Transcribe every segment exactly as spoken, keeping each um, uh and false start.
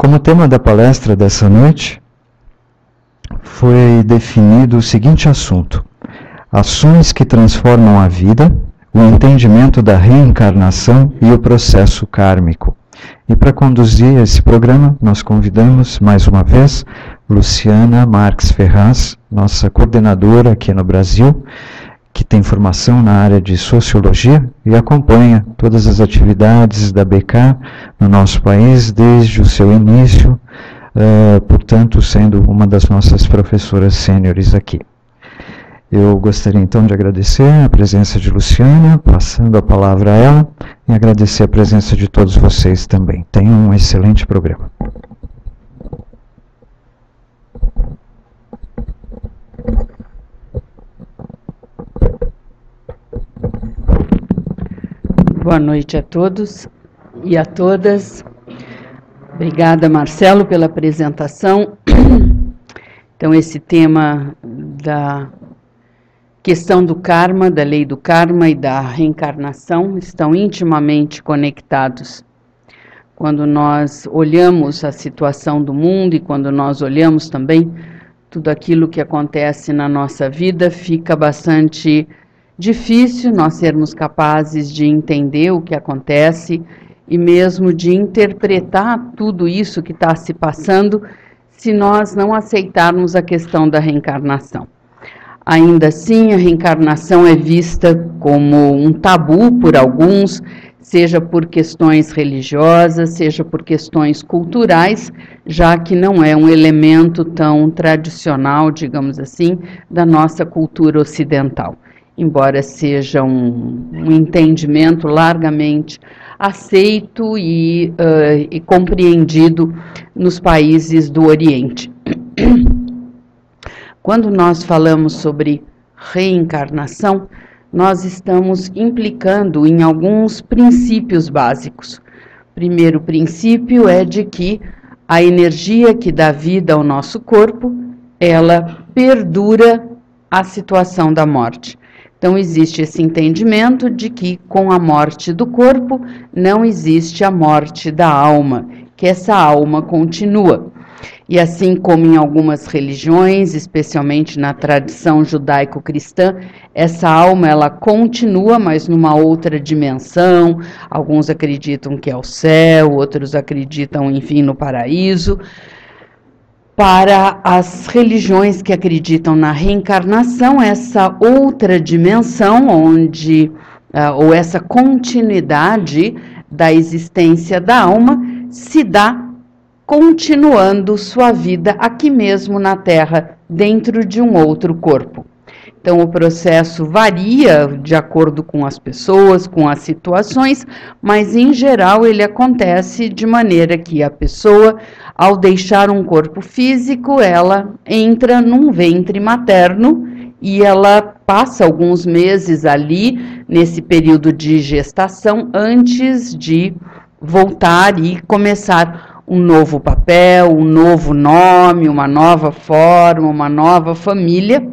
Como tema da palestra dessa noite, foi definido o seguinte assunto: ações que transformam a vida, o entendimento da reencarnação e o processo kármico. E para conduzir esse programa, nós convidamos mais uma vez Luciana Marques Ferraz, nossa coordenadora aqui no Brasil, que tem formação na área de Sociologia e acompanha todas as atividades da B K no nosso país desde o seu início, uh, portanto, sendo uma das nossas professoras sêniores aqui. Eu gostaria então de agradecer a presença de Luciana, passando a palavra a ela, e agradecer a presença de todos vocês também. Tenham um excelente programa. Boa noite a todos e a todas. Obrigada, Marcelo, pela apresentação. Então, esse tema da questão do karma, da lei do karma e da reencarnação estão intimamente conectados. Quando nós olhamos a situação do mundo e quando nós olhamos também tudo aquilo que acontece na nossa vida, fica bastante difícil nós sermos capazes de entender o que acontece e mesmo de interpretar tudo isso que está se passando, se nós não aceitarmos a questão da reencarnação. Ainda assim, a reencarnação é vista como um tabu por alguns, seja por questões religiosas, seja por questões culturais, já que não é um elemento tão tradicional, digamos assim, da nossa cultura ocidental. Embora seja um, um entendimento largamente aceito e, uh, e compreendido nos países do Oriente. Quando nós falamos sobre reencarnação, nós estamos implicando em alguns princípios básicos. O primeiro princípio é de que a energia que dá vida ao nosso corpo, ela perdura a situação da morte. Então, existe esse entendimento de que com a morte do corpo não existe a morte da alma, que essa alma continua. E assim como em algumas religiões, especialmente na tradição judaico-cristã, essa alma ela continua, mas numa outra dimensão. Alguns acreditam que é o céu, outros acreditam, enfim, no paraíso. Para as religiões que acreditam na reencarnação, essa outra dimensão, onde, uh, ou essa continuidade da existência da alma, se dá continuando sua vida aqui mesmo na Terra, dentro de um outro corpo. Então, o processo varia de acordo com as pessoas, com as situações, mas, em geral, ele acontece de maneira que a pessoa, ao deixar um corpo físico, ela entra num ventre materno e ela passa alguns meses ali, nesse período de gestação, antes de voltar e começar um novo papel, um novo nome, uma nova forma, uma nova família,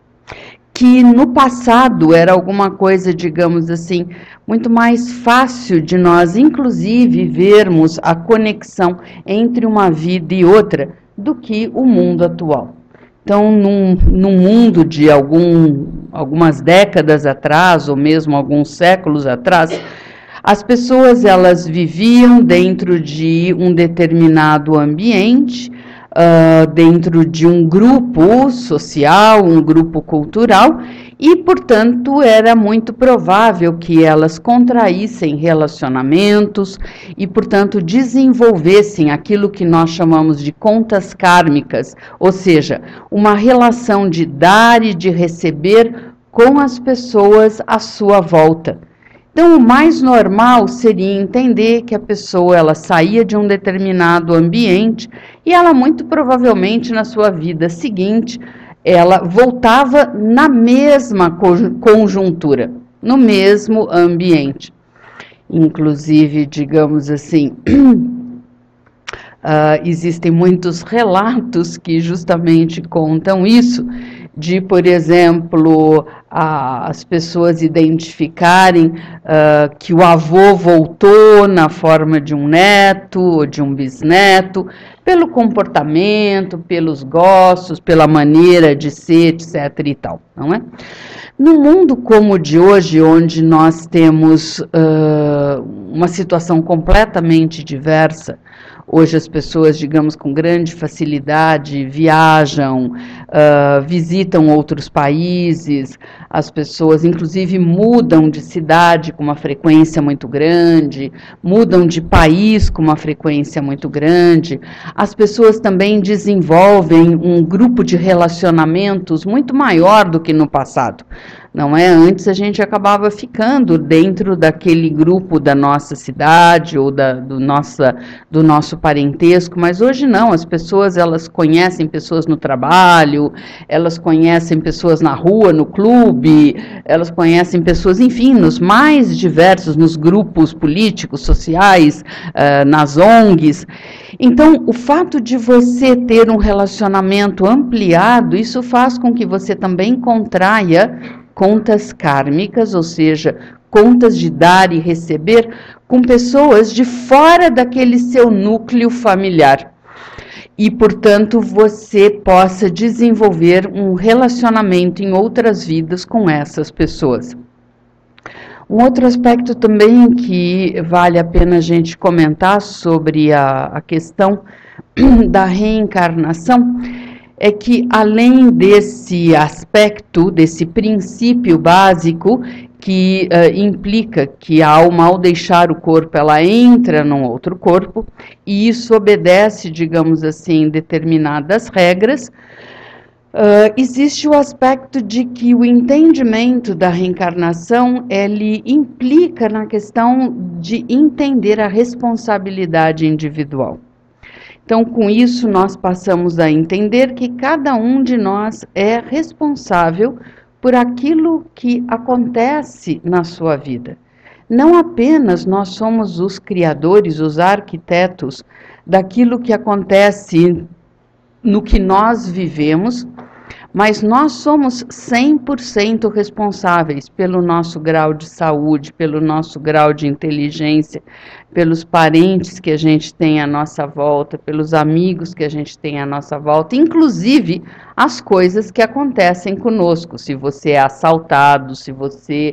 que no passado era alguma coisa, digamos assim, muito mais fácil de nós, inclusive, vermos a conexão entre uma vida e outra do que o mundo atual. Então, num, num mundo de algum, algumas décadas atrás, ou mesmo alguns séculos atrás, as pessoas elas viviam dentro de um determinado ambiente, Uh, dentro de um grupo social, um grupo cultural, e, portanto, era muito provável que elas contraíssem relacionamentos e, portanto, desenvolvessem aquilo que nós chamamos de contas kármicas, ou seja, uma relação de dar e de receber com as pessoas à sua volta. Então, o mais normal seria entender que a pessoa ela saía de um determinado ambiente e ela, muito provavelmente, na sua vida seguinte, ela voltava na mesma conjuntura, no mesmo ambiente. Inclusive, digamos assim, uh, existem muitos relatos que justamente contam isso, de, por exemplo, a, as pessoas identificarem uh, que o avô voltou na forma de um neto ou de um bisneto, pelo comportamento, pelos gostos, pela maneira de ser, etc e tal, não é? No mundo como o de hoje, onde nós temos uh, uma situação completamente diversa, hoje as pessoas, digamos, com grande facilidade viajam, uh, visitam outros países, as pessoas inclusive mudam de cidade com uma frequência muito grande, mudam de país com uma frequência muito grande, as pessoas também desenvolvem um grupo de relacionamentos muito maior do que no passado. Não é? Antes a gente acabava ficando dentro daquele grupo da nossa cidade ou da, do, nossa, do nosso parentesco, mas hoje não, as pessoas elas conhecem pessoas no trabalho, elas conhecem pessoas na rua, no clube, elas conhecem pessoas, enfim, nos mais diversos, nos grupos políticos, sociais, uh, nas O N Gs. Então, o fato de você ter um relacionamento ampliado, isso faz com que você também contraia contas kármicas, ou seja, contas de dar e receber com pessoas de fora daquele seu núcleo familiar. E, portanto, você possa desenvolver um relacionamento em outras vidas com essas pessoas. Um outro aspecto também que vale a pena a gente comentar sobre a, a questão da reencarnação é que, além desse aspecto, desse princípio básico que uh, implica que a alma, ao deixar o corpo, ela entra num outro corpo, e isso obedece, digamos assim, determinadas regras, uh, existe o aspecto de que o entendimento da reencarnação, ele implica na questão de entender a responsabilidade individual. Então, com isso, nós passamos a entender que cada um de nós é responsável por aquilo que acontece na sua vida. Não apenas nós somos os criadores, os arquitetos daquilo que acontece no que nós vivemos, mas nós somos cem por cento responsáveis pelo nosso grau de saúde, pelo nosso grau de inteligência, pelos parentes que a gente tem à nossa volta, pelos amigos que a gente tem à nossa volta, inclusive as coisas que acontecem conosco, se você é assaltado, se você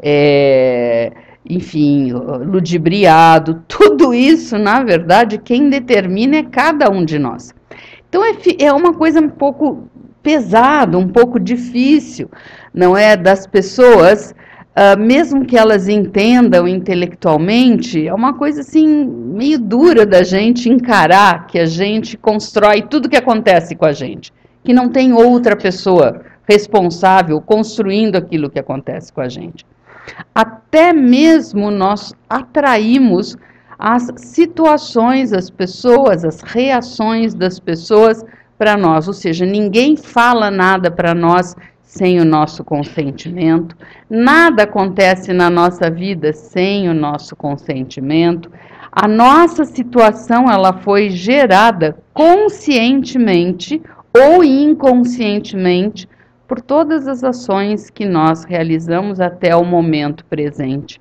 é, enfim, ludibriado, tudo isso, na verdade, quem determina é cada um de nós. Então, é, é uma coisa um pouco pesado, um pouco difícil, não é, das pessoas, uh, mesmo que elas entendam intelectualmente, é uma coisa assim, meio dura da gente encarar que a gente constrói tudo que acontece com a gente, que não tem outra pessoa responsável construindo aquilo que acontece com a gente. Até mesmo nós atraímos as situações, as pessoas, as reações das pessoas para nós, ou seja, ninguém fala nada para nós sem o nosso consentimento, nada acontece na nossa vida sem o nosso consentimento. A nossa situação, ela foi gerada conscientemente ou inconscientemente por todas as ações que nós realizamos até o momento presente.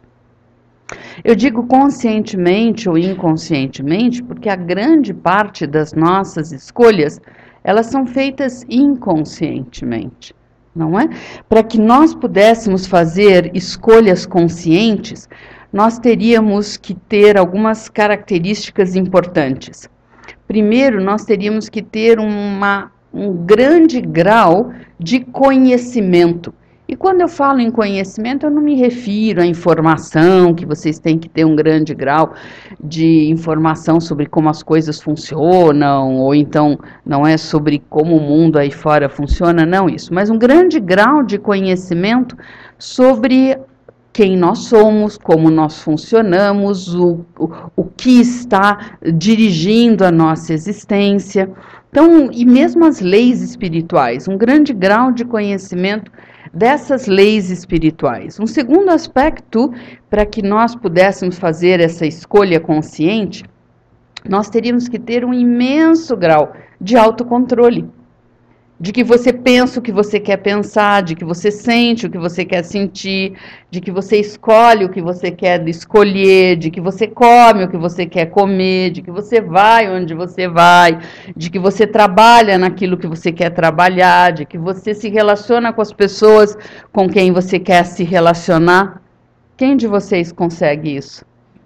Eu digo conscientemente ou inconscientemente porque a grande parte das nossas escolhas, elas são feitas inconscientemente, não é? Para que nós pudéssemos fazer escolhas conscientes, nós teríamos que ter algumas características importantes. Primeiro, nós teríamos que ter uma, um grande grau de conhecimento. E quando eu falo em conhecimento, eu não me refiro à informação, que vocês têm que ter um grande grau de informação sobre como as coisas funcionam, ou então não é sobre como o mundo aí fora funciona, não isso, mas um grande grau de conhecimento sobre quem nós somos, como nós funcionamos, o, o, o que está dirigindo a nossa existência. Então, e mesmo as leis espirituais, um grande grau de conhecimento dessas leis espirituais. Um segundo aspecto, para que nós pudéssemos fazer essa escolha consciente, nós teríamos que ter um imenso grau de autocontrole, de que você pensa o que você quer pensar, de que você sente o que você quer sentir, de que você escolhe o que você quer escolher, de que você come o que você quer comer, de que você vai onde você vai, de que você trabalha naquilo que você quer trabalhar, de que você se relaciona com as pessoas com quem você quer se relacionar. Quem de vocês consegue isso?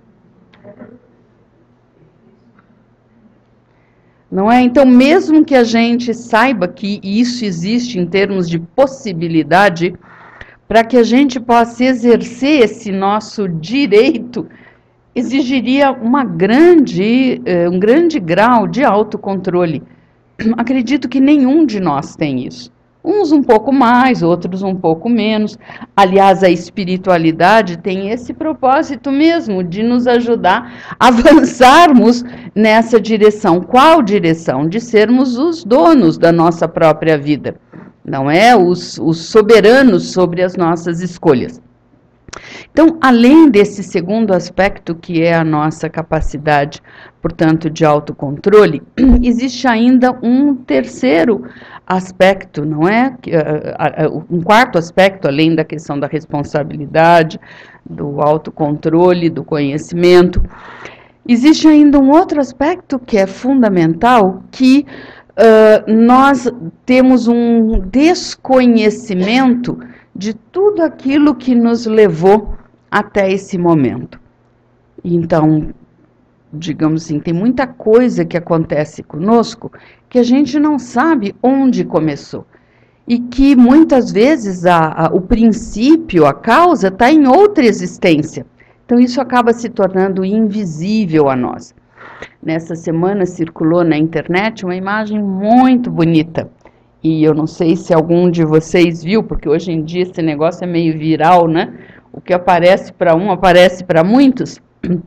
Não é? Então, mesmo que a gente saiba que isso existe em termos de possibilidade, para que a gente possa exercer esse nosso direito, exigiria uma grande, um grande grau de autocontrole. Acredito que nenhum de nós tem isso. Uns um pouco mais, outros um pouco menos. Aliás, a espiritualidade tem esse propósito mesmo, de nos ajudar a avançarmos nessa direção. Qual direção? De sermos os donos da nossa própria vida, não é? Os, os soberanos sobre as nossas escolhas. Então, além desse segundo aspecto, que é a nossa capacidade, portanto, de autocontrole, existe ainda um terceiro aspecto, não é? Um quarto aspecto, além da questão da responsabilidade, do autocontrole, do conhecimento. Existe ainda um outro aspecto que é fundamental, que uh, nós temos um desconhecimento de tudo aquilo que nos levou até esse momento. Então, digamos assim, tem muita coisa que acontece conosco que a gente não sabe onde começou. E que muitas vezes a, a, o princípio, a causa, está em outra existência. Então isso acaba se tornando invisível a nós. Nessa semana circulou na internet uma imagem muito bonita. E eu não sei se algum de vocês viu, porque hoje em dia esse negócio é meio viral, né? O que aparece para um, aparece para muitos.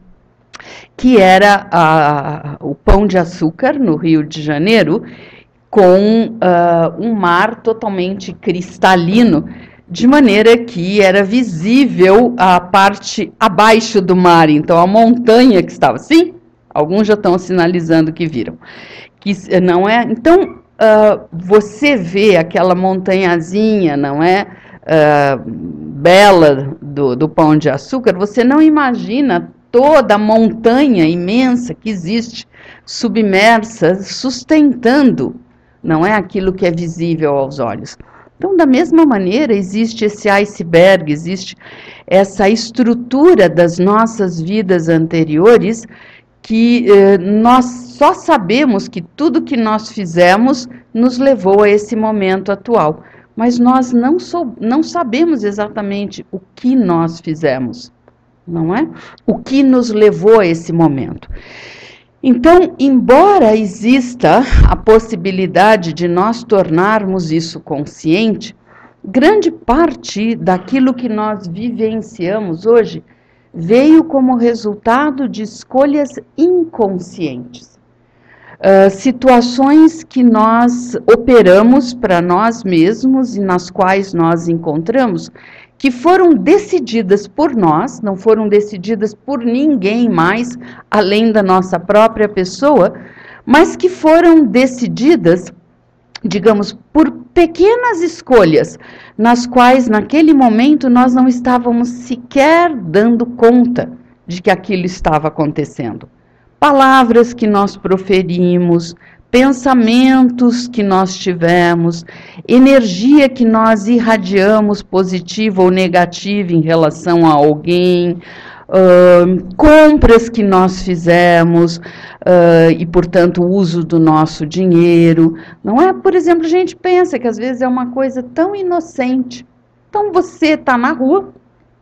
Que era a, o Pão de Açúcar, no Rio de Janeiro, com uh, um mar totalmente cristalino, de maneira que era visível a parte abaixo do mar, então a montanha que estava, sim, alguns já estão sinalizando que viram, que não é, então uh, você vê aquela montanhazinha, não é, uh, bela do, do Pão de Açúcar, você não imagina toda a montanha imensa que existe, submersa, sustentando, não é aquilo que é visível aos olhos. Então, da mesma maneira, existe esse iceberg, existe essa estrutura das nossas vidas anteriores, que eh, nós só sabemos que tudo que nós fizemos nos levou a esse momento atual, mas nós não, sou, não sabemos exatamente o que nós fizemos. Não é? O que nos levou a esse momento. Então, embora exista a possibilidade de nós tornarmos isso consciente, grande parte daquilo que nós vivenciamos hoje veio como resultado de escolhas inconscientes. Uh, situações que nós operamos para nós mesmos e nas quais nós encontramos, que foram decididas por nós, não foram decididas por ninguém mais, além da nossa própria pessoa, mas que foram decididas, digamos, por pequenas escolhas, nas quais, naquele momento, nós não estávamos sequer dando conta de que aquilo estava acontecendo. Palavras que nós proferimos, pensamentos que nós tivemos, energia que nós irradiamos, positiva ou negativa em relação a alguém, uh, compras que nós fizemos uh, e, portanto, o uso do nosso dinheiro. Não é? Por exemplo, a gente pensa que às vezes é uma coisa tão inocente. Então, você está na rua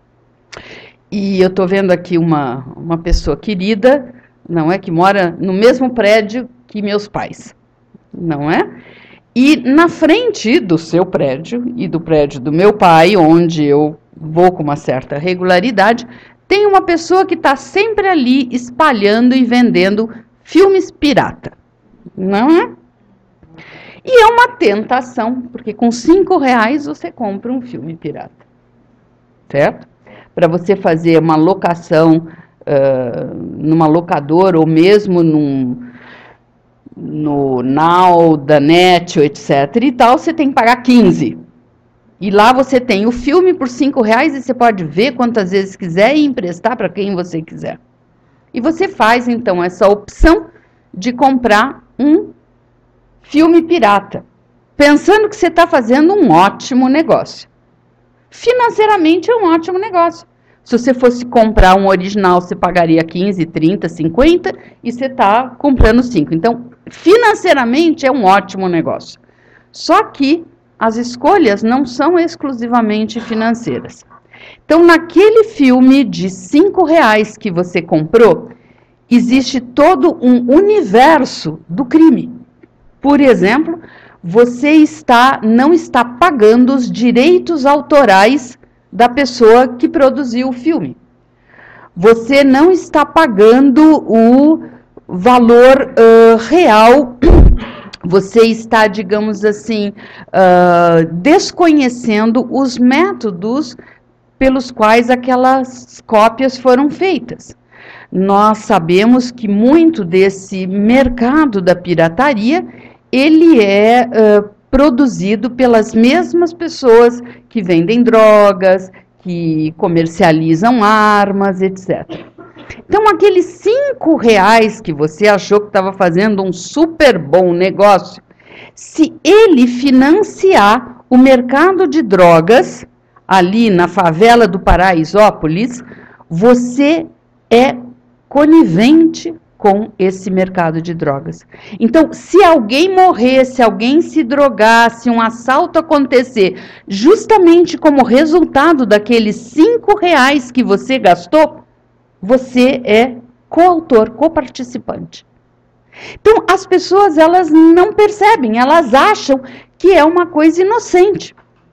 e eu estou vendo aqui uma, uma pessoa querida, não é, que mora no mesmo prédio que meus pais, não é? E na frente do seu prédio e do prédio do meu pai, onde eu vou com uma certa regularidade, tem uma pessoa que está sempre ali espalhando e vendendo filmes pirata, não é? E é uma tentação, porque com cinco reais você compra um filme pirata, certo? Para você fazer uma locação uh, numa locadora ou mesmo num no Now, da Net, etcétera e tal, você tem que pagar quinze. E lá você tem o filme por cinco reais e você pode ver quantas vezes quiser e emprestar para quem você quiser. E você faz, então, essa opção de comprar um filme pirata, pensando que você está fazendo um ótimo negócio. Financeiramente é um ótimo negócio. Se você fosse comprar um original, você pagaria quinze, trinta, cinquenta e você está comprando cinco. Então, financeiramente é um ótimo negócio. Só que as escolhas não são exclusivamente financeiras. Então, naquele filme de cinco reais que você comprou, existe todo um universo do crime. Por exemplo, você está, não está pagando os direitos autorais da pessoa que produziu o filme. Você não está pagando o valor uh, real, você está, digamos assim, uh, desconhecendo os métodos pelos quais aquelas cópias foram feitas. Nós sabemos que muito desse mercado da pirataria, ele é uh, produzido pelas mesmas pessoas que vendem drogas, que comercializam armas, etcétera. Então, aqueles cinco reais que você achou que estava fazendo um super bom negócio, se ele financiar o mercado de drogas, ali na favela do Paraisópolis, você é conivente com esse mercado de drogas. Então, se alguém morrer, se alguém se drogar, se um assalto acontecer, justamente como resultado daqueles cinco reais que você gastou, você é coautor, coparticipante. Então, as pessoas, elas não percebem, elas acham que é uma coisa inocente.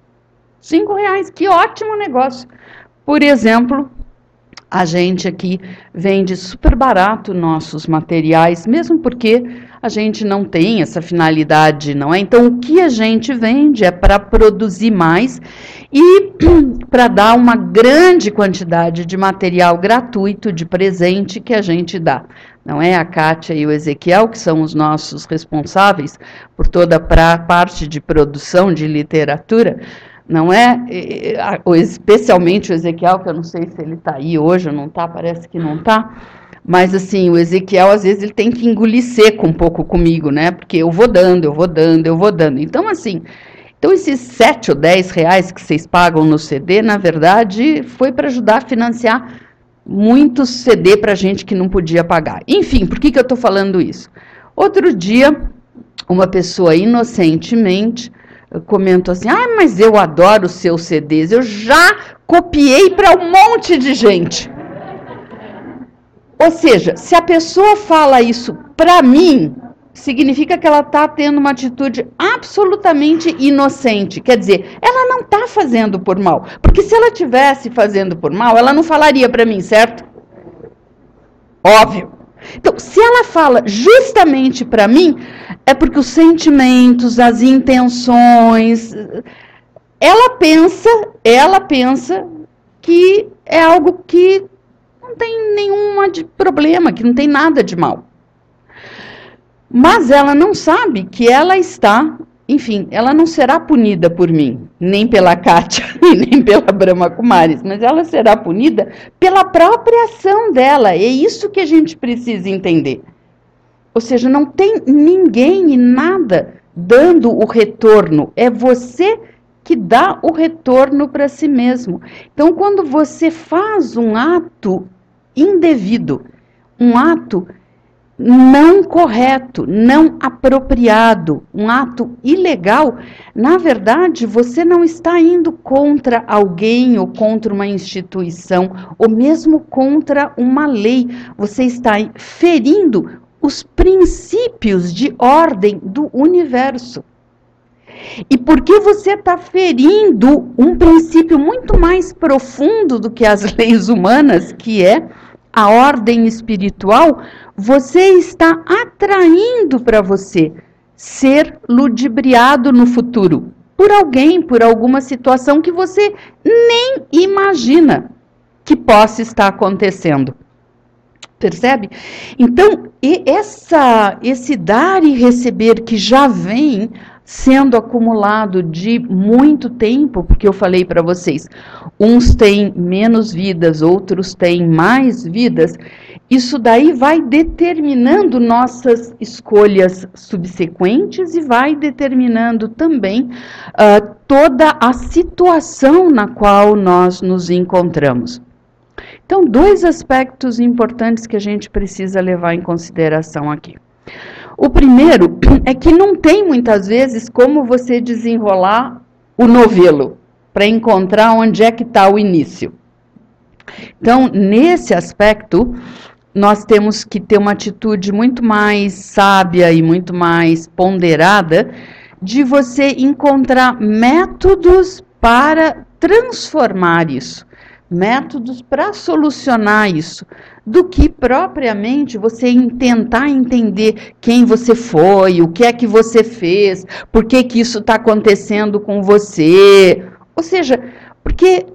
Cinco reais, que ótimo negócio. Por exemplo, a gente aqui vende super barato nossos materiais, mesmo porque a gente não tem essa finalidade, não é? Então, o que a gente vende é para produzir mais e para dar uma grande quantidade de material gratuito, de presente que a gente dá. Não é? A Kátia e o Ezequiel, que são os nossos responsáveis por toda a parte de produção de literatura, não é? Especialmente o Ezequiel, que eu não sei se ele está aí hoje ou não está, parece que não está, mas assim, o Ezequiel às vezes ele tem que engolir seco um pouco comigo, né? Porque eu vou dando, eu vou dando, eu vou dando. Então assim, então esses sete ou dez reais que vocês pagam no C D, na verdade, foi para ajudar a financiar muitos C D para gente que não podia pagar. Enfim, por que que eu estou falando isso? Outro dia, uma pessoa inocentemente comentou assim, ah, mas eu adoro os seus C Ds, eu já copiei para um monte de gente. Ou seja, se a pessoa fala isso para mim, significa que ela está tendo uma atitude absolutamente inocente. Quer dizer, ela não está fazendo por mal. Porque se ela estivesse fazendo por mal, ela não falaria para mim, certo? Óbvio. Então, se ela fala justamente para mim, é porque os sentimentos, as intenções, ela pensa, ela pensa que é algo que não tem nenhum de problema, que não tem nada de mal. Mas ela não sabe que ela está, enfim, ela não será punida por mim, nem pela Kátia, nem pela Brahma Kumaris, mas ela será punida pela própria ação dela. É isso que a gente precisa entender. Ou seja, não tem ninguém e nada dando o retorno, é você que dá o retorno para si mesmo. Então, quando você faz um ato indevido, um ato não correto, não apropriado, um ato ilegal, na verdade, você não está indo contra alguém ou contra uma instituição, ou mesmo contra uma lei. Você está ferindo os princípios de ordem do universo. E porque você está ferindo um princípio muito mais profundo do que as leis humanas, que é a ordem espiritual, você está atraindo para você ser ludibriado no futuro por alguém, por alguma situação que você nem imagina que possa estar acontecendo. Percebe? Então, e essa, esse dar e receber que já vem sendo acumulado de muito tempo, porque eu falei para vocês, uns têm menos vidas, outros têm mais vidas, isso daí vai determinando nossas escolhas subsequentes e vai determinando também uh, toda a situação na qual nós nos encontramos. Então, dois aspectos importantes que a gente precisa levar em consideração aqui. O primeiro é que não tem muitas vezes como você desenrolar o novelo para encontrar onde é que está o início. Então, nesse aspecto, nós temos que ter uma atitude muito mais sábia e muito mais ponderada de você encontrar métodos para transformar isso. Métodos para solucionar isso, do que propriamente você tentar entender quem você foi, o que é que você fez, por que que isso está acontecendo com você. Ou seja, porque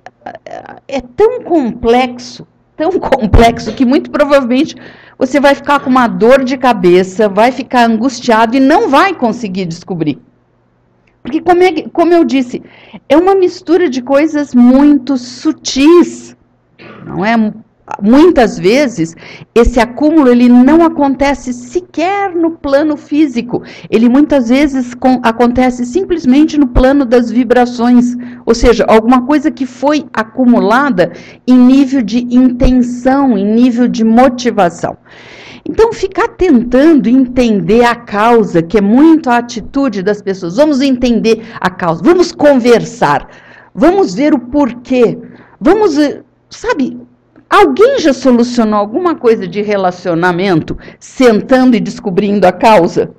é tão complexo, tão complexo, que muito provavelmente você vai ficar com uma dor de cabeça, vai ficar angustiado e não vai conseguir descobrir. Porque, como, é, como eu disse, é uma mistura de coisas muito sutis, não é? Muitas vezes, esse acúmulo ele não acontece sequer no plano físico, ele muitas vezes com, acontece simplesmente no plano das vibrações, ou seja, alguma coisa que foi acumulada em nível de intenção, em nível de motivação. Então, ficar tentando entender a causa, que é muito a atitude das pessoas, vamos entender a causa, vamos conversar, vamos ver o porquê, vamos, sabe, alguém já solucionou alguma coisa de relacionamento, sentando e descobrindo a causa?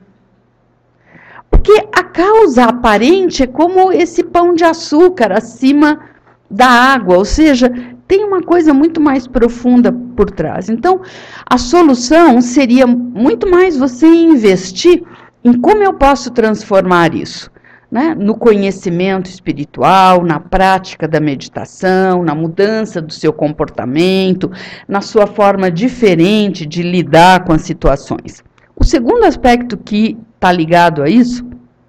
Porque a causa aparente é como esse pão de açúcar acima da água, ou seja, tem uma coisa muito mais profunda por trás. Então, a solução seria muito mais você investir em como eu posso transformar isso, né? No conhecimento espiritual, na prática da meditação, na mudança do seu comportamento, na sua forma diferente de lidar com as situações. O segundo aspecto que está ligado a isso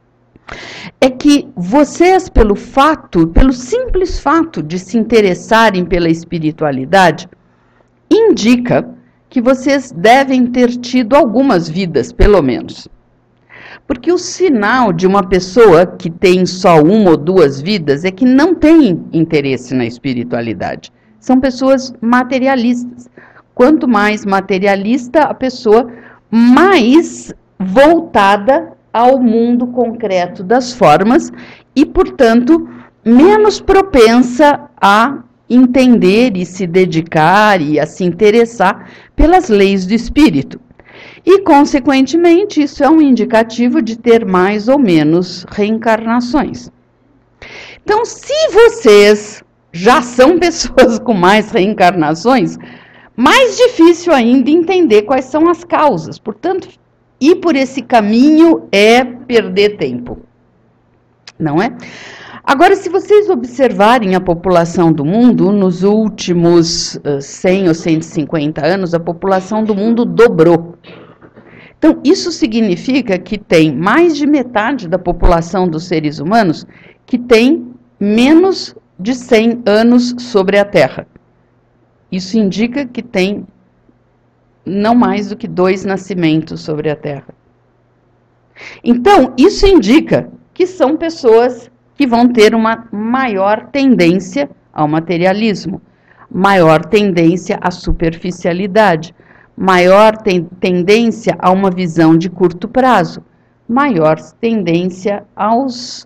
é que vocês, pelo fato, pelo simples fato de se interessarem pela espiritualidade, indica que vocês devem ter tido algumas vidas, pelo menos. Porque o sinal de uma pessoa que tem só uma ou duas vidas é que não tem interesse na espiritualidade. São pessoas materialistas. Quanto mais materialista a pessoa, mais voltada ao mundo concreto das formas e, portanto, menos propensa a entender e se dedicar e a se interessar pelas leis do espírito. E, consequentemente, isso é um indicativo de ter mais ou menos reencarnações. Então, se vocês já são pessoas com mais reencarnações, mais difícil ainda entender quais são as causas. Portanto, ir por esse caminho é perder tempo, não é? Agora, se vocês observarem a população do mundo, nos últimos uh, cem ou cento e cinquenta anos, a população do mundo dobrou. Então, isso significa que tem mais de metade da população dos seres humanos que tem menos de cem anos sobre a Terra. Isso indica que tem não mais do que dois nascimentos sobre a Terra. Então, isso indica que são pessoas que vão ter uma maior tendência ao materialismo, maior tendência à superficialidade, maior ten- tendência a uma visão de curto prazo, maior tendência aos...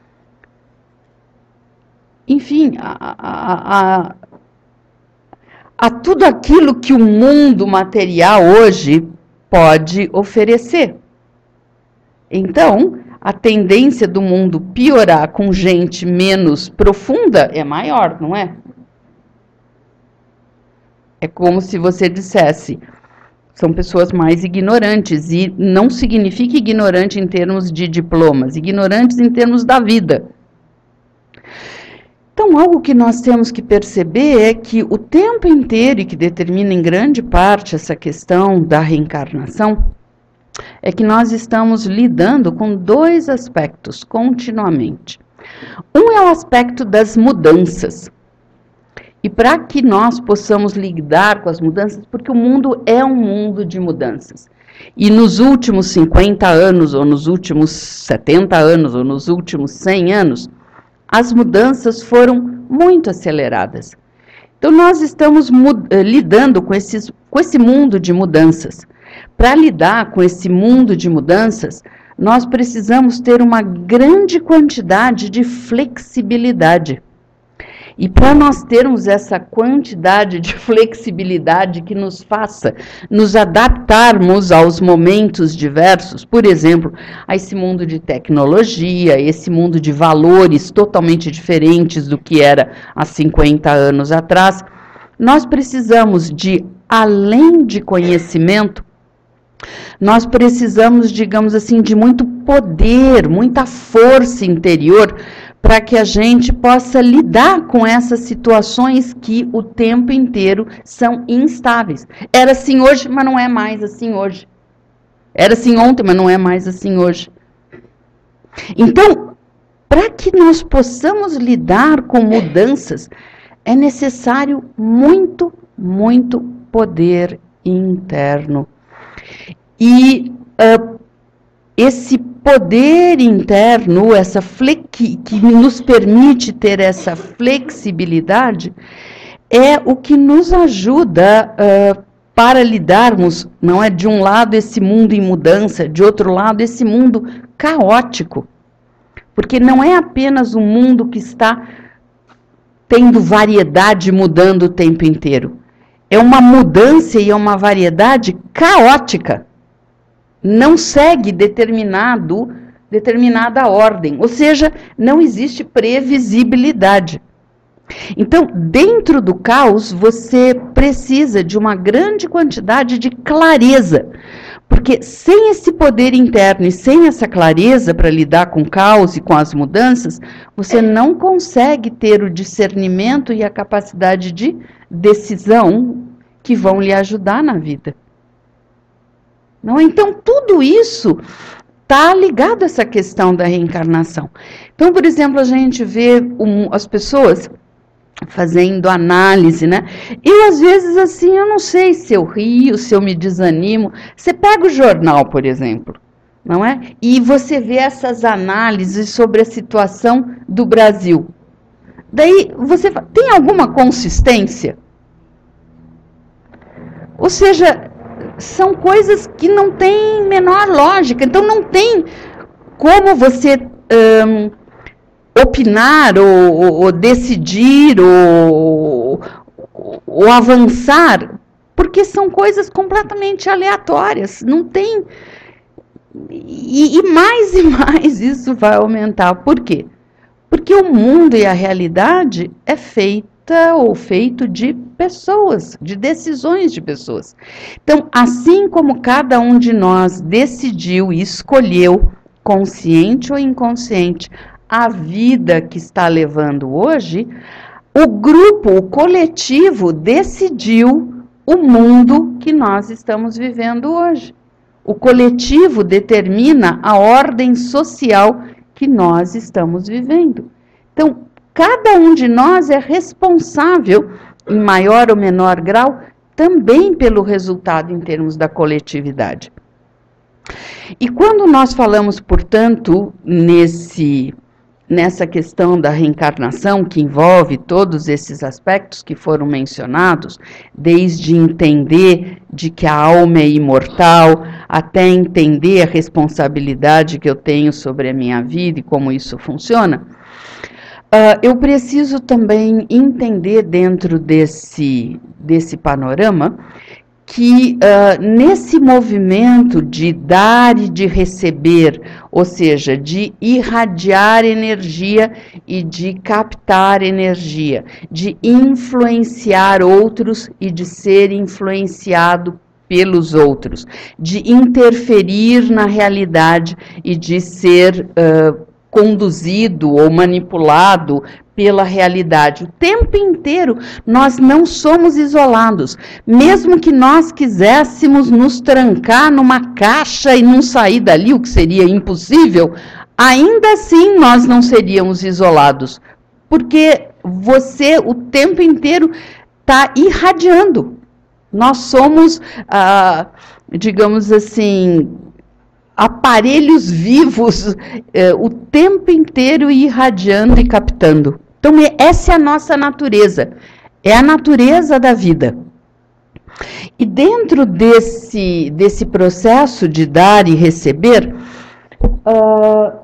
Enfim, a... a, a a tudo aquilo que o mundo material hoje pode oferecer. Então, a tendência do mundo piorar com gente menos profunda é maior, não é? É como se você dissesse, são pessoas mais ignorantes, e não significa ignorante em termos de diplomas, ignorantes em termos da vida. Então, algo que nós temos que perceber é que o tempo inteiro, e que determina em grande parte essa questão da reencarnação, é que nós estamos lidando com dois aspectos continuamente. Um é o aspecto das mudanças. E para que nós possamos lidar com as mudanças, porque o mundo é um mundo de mudanças. E nos últimos cinquenta anos, ou nos últimos setenta anos, ou nos últimos cem anos, as mudanças foram muito aceleradas. Então, nós estamos lidando com, esses, com esse mundo de mudanças. Para lidar com esse mundo de mudanças, nós precisamos ter uma grande quantidade de flexibilidade. E para nós termos essa quantidade de flexibilidade que nos faça nos adaptarmos aos momentos diversos, por exemplo, a esse mundo de tecnologia, esse mundo de valores totalmente diferentes do que era há cinquenta anos atrás, nós precisamos de, além de conhecimento, nós precisamos, digamos assim, de muito poder, muita força interior, para que a gente possa lidar com essas situações que o tempo inteiro são instáveis. Era assim hoje, mas não é mais assim hoje. Era assim ontem, mas não é mais assim hoje. Então, para que nós possamos lidar com mudanças, é necessário muito, muito poder interno. E uh, esse poder interno, essa fle- que, que nos permite ter essa flexibilidade, é o que nos ajuda uh, para lidarmos, não é, de um lado esse mundo em mudança, de outro lado esse mundo caótico. Porque não é apenas um mundo que está tendo variedade mudando o tempo inteiro. É uma mudança e é uma variedade caótica. Não segue determinado, determinada ordem, ou seja, não existe previsibilidade. Então, dentro do caos, você precisa de uma grande quantidade de clareza, porque sem esse poder interno e sem essa clareza para lidar com o caos e com as mudanças, você não consegue ter o discernimento e a capacidade de decisão que vão lhe ajudar na vida. Não? Então, tudo isso está ligado a essa questão da reencarnação. Então, por exemplo, a gente vê um, as pessoas fazendo análise, né? Eu, às vezes, assim, eu não sei se eu rio, se eu me desanimo. Você pega o jornal, por exemplo, não é? E você vê essas análises sobre a situação do Brasil. Daí, você fala, tem alguma consistência? Ou seja, são coisas que não têm menor lógica. Então, não tem como você hum, opinar ou, ou, ou decidir ou, ou avançar, porque são coisas completamente aleatórias. Não tem... E, e mais e mais isso vai aumentar. Por quê? Porque o mundo e a realidade é feito ou feito de pessoas, de decisões de pessoas. Então, assim como cada um de nós decidiu e escolheu, consciente ou inconsciente, a vida que está levando hoje, o grupo, o coletivo, decidiu o mundo que nós estamos vivendo hoje. O coletivo determina a ordem social que nós estamos vivendo. Então, cada um de nós é responsável, em maior ou menor grau, também pelo resultado em termos da coletividade. E quando nós falamos, portanto, nesse, nessa questão da reencarnação, que envolve todos esses aspectos que foram mencionados, desde entender de que a alma é imortal, até entender a responsabilidade que eu tenho sobre a minha vida e como isso funciona, Uh, eu preciso também entender dentro desse, desse panorama que uh, nesse movimento de dar e de receber, ou seja, de irradiar energia e de captar energia, de influenciar outros e de ser influenciado pelos outros, de interferir na realidade e de ser uh, conduzido ou manipulado pela realidade. O tempo inteiro nós não somos isolados. Mesmo que nós quiséssemos nos trancar numa caixa e não sair dali, o que seria impossível, ainda assim nós não seríamos isolados. Porque você o tempo inteiro está irradiando. Nós somos, ah, digamos assim, aparelhos vivos eh, o tempo inteiro irradiando e captando. Então, essa é a nossa natureza, é a natureza da vida. E dentro desse, desse processo de dar e receber, uh,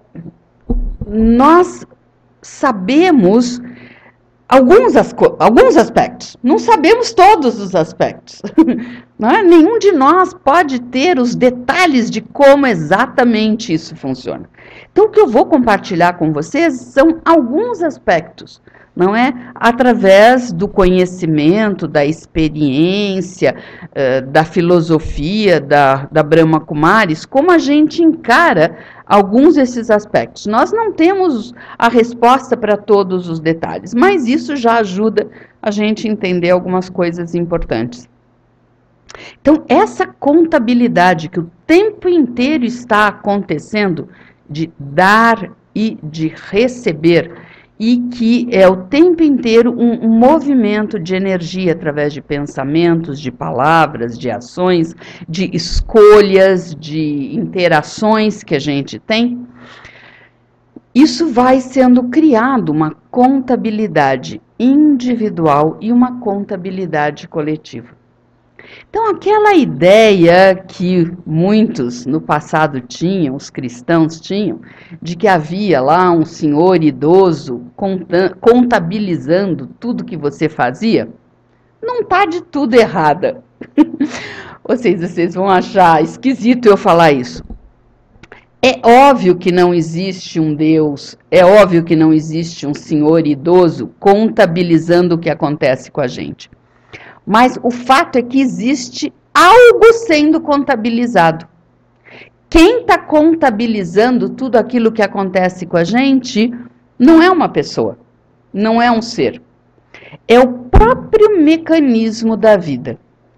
nós sabemos alguns, alguns aspectos, não sabemos todos os aspectos. Não é? Nenhum de nós pode ter os detalhes de como exatamente isso funciona. Então, o que eu vou compartilhar com vocês são alguns aspectos, não é? Através do conhecimento, da experiência, da filosofia da, da Brahma Kumaris, como a gente encara alguns desses aspectos. Nós não temos a resposta para todos os detalhes, mas isso já ajuda a gente a entender algumas coisas importantes. Então, essa contabilidade que o tempo inteiro está acontecendo de dar e de receber, e que é o tempo inteiro um, um movimento de energia através de pensamentos, de palavras, de ações, de escolhas, de interações que a gente tem, isso vai sendo criado uma contabilidade individual e uma contabilidade coletiva. Então, aquela ideia que muitos no passado tinham, os cristãos tinham, de que havia lá um senhor idoso contabilizando tudo que você fazia, não está de tudo errada. Ou seja, vocês vão achar esquisito eu falar isso. É óbvio que não existe um Deus, é óbvio que não existe um senhor idoso contabilizando o que acontece com a gente. Mas o fato é que existe algo sendo contabilizado. Quem está contabilizando tudo aquilo que acontece com a gente não é uma pessoa, não é um ser. É o próprio mecanismo da vida.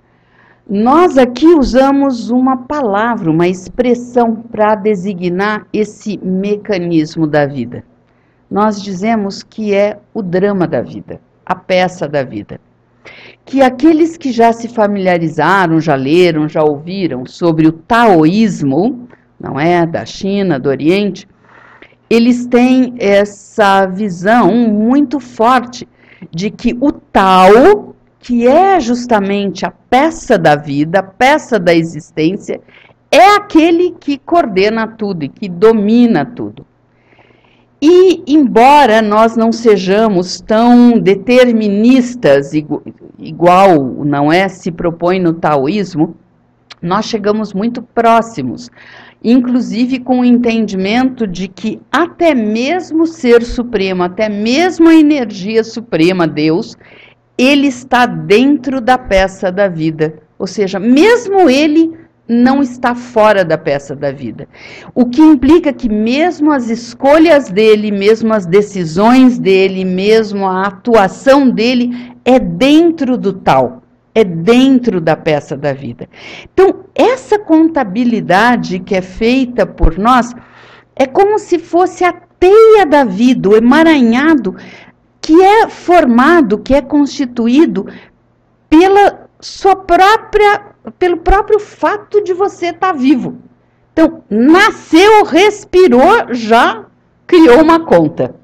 Nós aqui usamos uma palavra, uma expressão para designar esse mecanismo da vida. Nós dizemos que é o drama da vida, a peça da vida. Que aqueles que já se familiarizaram, já leram, já ouviram sobre o taoísmo, não é, da China, do Oriente, eles têm essa visão muito forte de que o Tao, que é justamente a peça da vida, a peça da existência, é aquele que coordena tudo e que domina tudo. E, embora nós não sejamos tão deterministas, igual, não é, se propõe no taoísmo, nós chegamos muito próximos, inclusive com o entendimento de que até mesmo o Ser Supremo, até mesmo a energia suprema, Deus, ele está dentro da peça da vida, ou seja, mesmo ele não está fora da peça da vida. O que implica que mesmo as escolhas dele, mesmo as decisões dele, mesmo a atuação dele é dentro do tal, é dentro da peça da vida. Então, essa contabilidade que é feita por nós é como se fosse a teia da vida, o emaranhado que é formado, que é constituído pela sua própria pelo próprio fato de você estar vivo. Então, nasceu, respirou, já criou uma conta.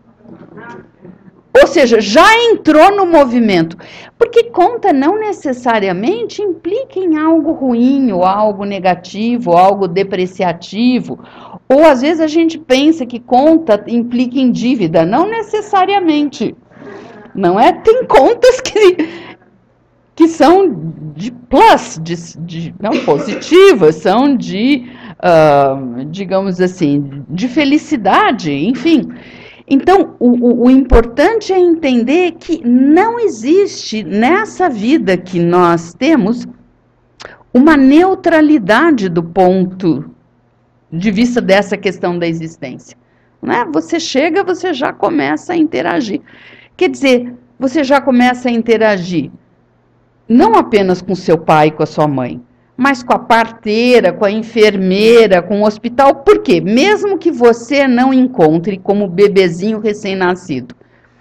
Ou seja, já entrou no movimento. Porque conta não necessariamente implica em algo ruim, ou algo negativo, ou algo depreciativo. Ou às vezes a gente pensa que conta implica em dívida. Não necessariamente. Não é? Tem contas que... que são de plus, de, de, não positivas, são de, uh, digamos assim, de felicidade, enfim. Então, o, o, o importante é entender que não existe nessa vida que nós temos uma neutralidade do ponto de vista dessa questão da existência. Né? Você chega, você já começa a interagir. Quer dizer, você já começa a interagir não apenas com seu pai e com a sua mãe, mas com a parteira, com a enfermeira, com o hospital. Por quê? Mesmo que você não encontre como bebezinho recém-nascido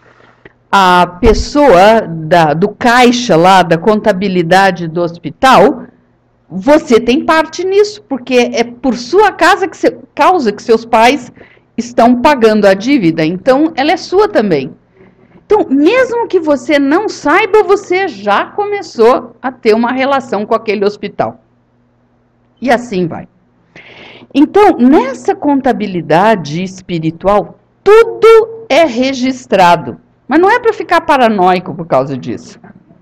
a pessoa da, do caixa lá, da contabilidade do hospital, você tem parte nisso, porque é por sua casa que se, causa que seus pais estão pagando a dívida, então ela é sua também. Então, mesmo que você não saiba, você já começou a ter uma relação com aquele hospital. E assim vai. Então, nessa contabilidade espiritual, tudo é registrado. Mas não é para ficar paranoico por causa disso.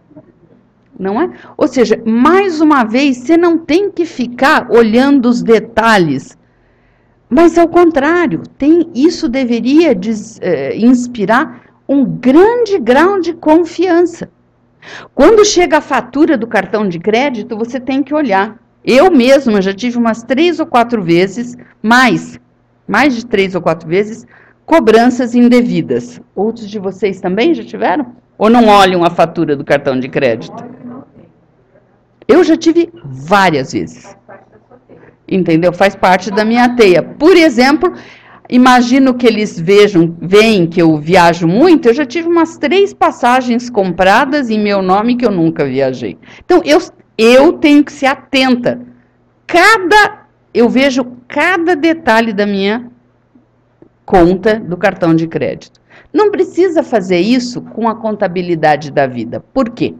Não é? Ou seja, mais uma vez, você não tem que ficar olhando os detalhes. Mas, ao contrário, tem, isso deveria des, eh, inspirar um grande grau de confiança. Quando chega a fatura do cartão de crédito, você tem que olhar. Eu mesma já tive umas três ou quatro vezes, mais, mais de três ou quatro vezes, cobranças indevidas. Outros de vocês também já tiveram? Ou não olham a fatura do cartão de crédito? Eu já tive várias vezes. Entendeu? Faz parte da minha teia. Por exemplo, imagino que eles vejam, veem que eu viajo muito, eu já tive umas três passagens compradas em meu nome que eu nunca viajei. Então, eu, eu tenho que ser atenta. Cada, eu vejo cada detalhe da minha conta do cartão de crédito. Não precisa fazer isso com a contabilidade da vida. Por quê?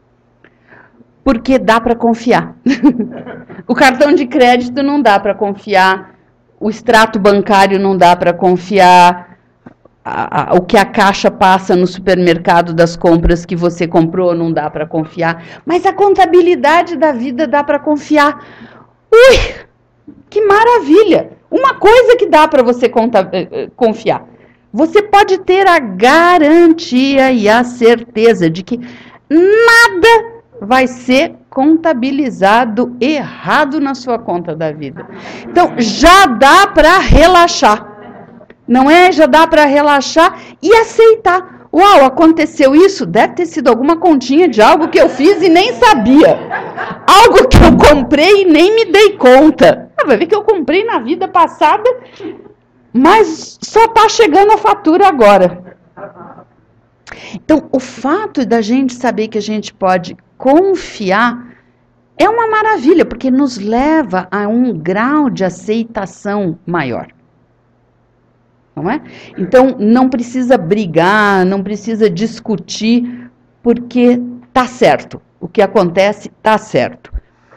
Porque dá para confiar. O cartão de crédito não dá para confiar, o extrato bancário não dá para confiar, a, a, o que a caixa passa no supermercado das compras que você comprou não dá para confiar, mas a contabilidade da vida dá para confiar. Ui, que maravilha! Uma coisa que dá para você conta, confiar. Você pode ter a garantia e a certeza de que nada vai ser contabilizado errado na sua conta da vida. Então, já dá para relaxar. Não é? Já dá para relaxar e aceitar. Uau, aconteceu isso? Deve ter sido alguma continha de algo que eu fiz e nem sabia. Algo que eu comprei e nem me dei conta. Ah, vai ver que eu comprei na vida passada, mas só está chegando a fatura agora. Então, o fato da gente saber que a gente pode confiar é uma maravilha, porque nos leva a um grau de aceitação maior. Não é? Então, não precisa brigar, não precisa discutir, porque está certo. O que acontece está certo.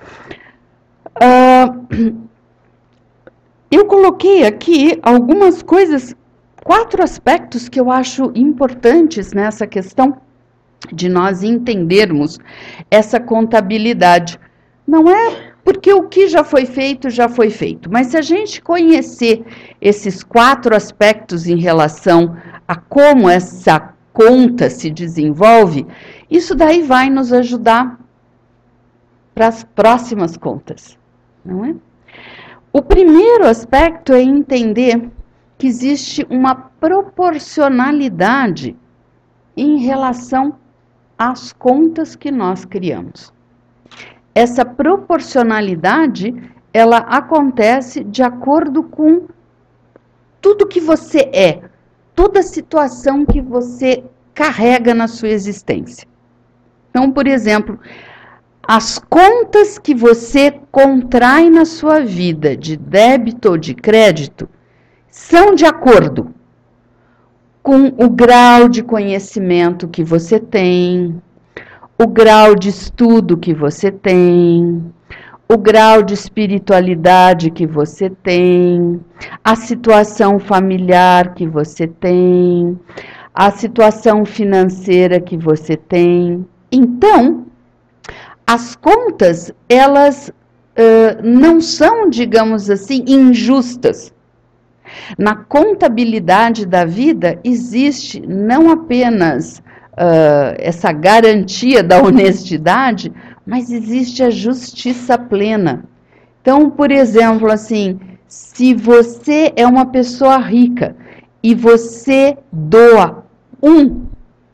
Uh, eu coloquei aqui algumas coisas, quatro aspectos que eu acho importantes nessa questão de nós entendermos essa contabilidade. Não é porque o que já foi feito, já foi feito. Mas se a gente conhecer esses quatro aspectos em relação a como essa conta se desenvolve, isso daí vai nos ajudar para as próximas contas, não é? O primeiro aspecto é entender que existe uma proporcionalidade em relação às contas que nós criamos. Essa proporcionalidade, ela acontece de acordo com tudo que você é, toda situação que você carrega na sua existência. Então, por exemplo, as contas que você contrai na sua vida, de débito ou de crédito, são de acordo com o grau de conhecimento que você tem, o grau de estudo que você tem, o grau de espiritualidade que você tem, a situação familiar que você tem, a situação financeira que você tem. Então, as contas, elas uh, não são, digamos assim, injustas. Na contabilidade da vida existe não apenas Uh, essa garantia da honestidade, mas existe a justiça plena. Então, por exemplo, assim, se você é uma pessoa rica e você doa um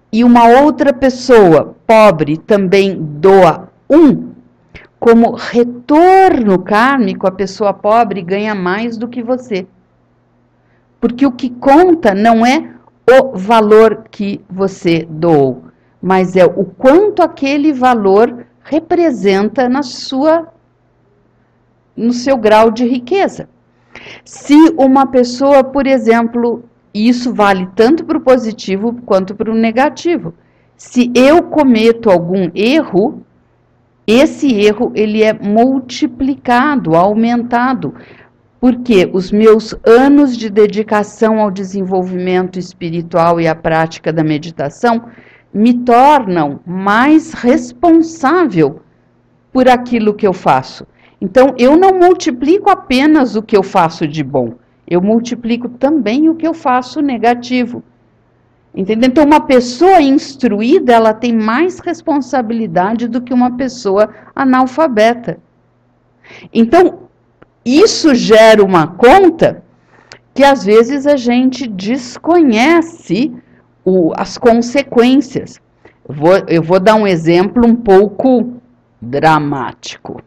e uma outra pessoa pobre também doa um, como retorno kármico, a pessoa pobre ganha mais do que você. Porque o que conta não é o valor que você doou, mas é o quanto aquele valor representa na sua, no seu grau de riqueza. Se uma pessoa, por exemplo, e isso vale tanto para o positivo quanto para o negativo, se eu cometo algum erro, esse erro ele é multiplicado, aumentado, porque os meus anos de dedicação ao desenvolvimento espiritual e à prática da meditação me tornam mais responsável por aquilo que eu faço. Então, eu não multiplico apenas o que eu faço de bom, eu multiplico também o que eu faço negativo. Entendeu? Então, uma pessoa instruída, ela tem mais responsabilidade do que uma pessoa analfabeta. Então, isso gera uma conta que às vezes a gente desconhece o, as consequências. Eu vou, eu vou dar um exemplo um pouco dramático.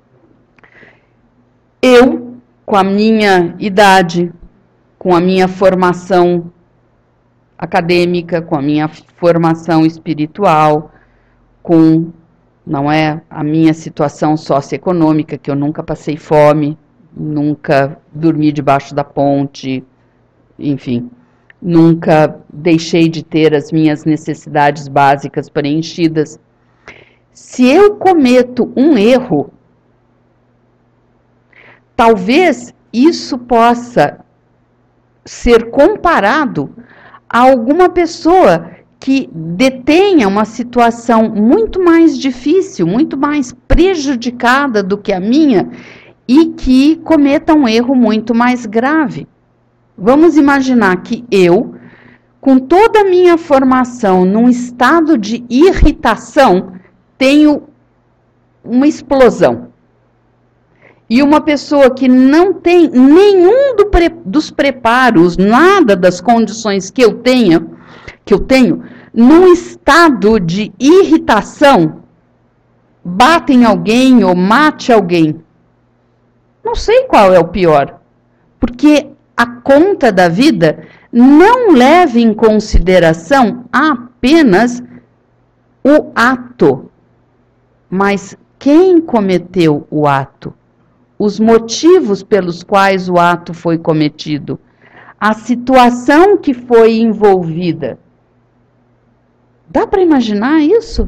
Eu, com a minha idade, com a minha formação acadêmica, com a minha formação espiritual, com, não é, a minha situação socioeconômica, que eu nunca passei fome, nunca dormi debaixo da ponte, enfim, nunca deixei de ter as minhas necessidades básicas preenchidas. Se eu cometo um erro, talvez isso possa ser comparado a alguma pessoa que detenha uma situação muito mais difícil, muito mais prejudicada do que a minha e que cometa um erro muito mais grave. Vamos imaginar que eu, com toda a minha formação num estado de irritação, tenho uma explosão. E uma pessoa que não tem nenhum do pre, dos preparos, nada das condições que eu tenho, que eu tenho, num estado de irritação, bate em alguém ou mate alguém. Não sei qual é o pior, porque a conta da vida não leva em consideração apenas o ato, mas quem cometeu o ato. Os motivos pelos quais o ato foi cometido, a situação que foi envolvida. Dá para imaginar isso?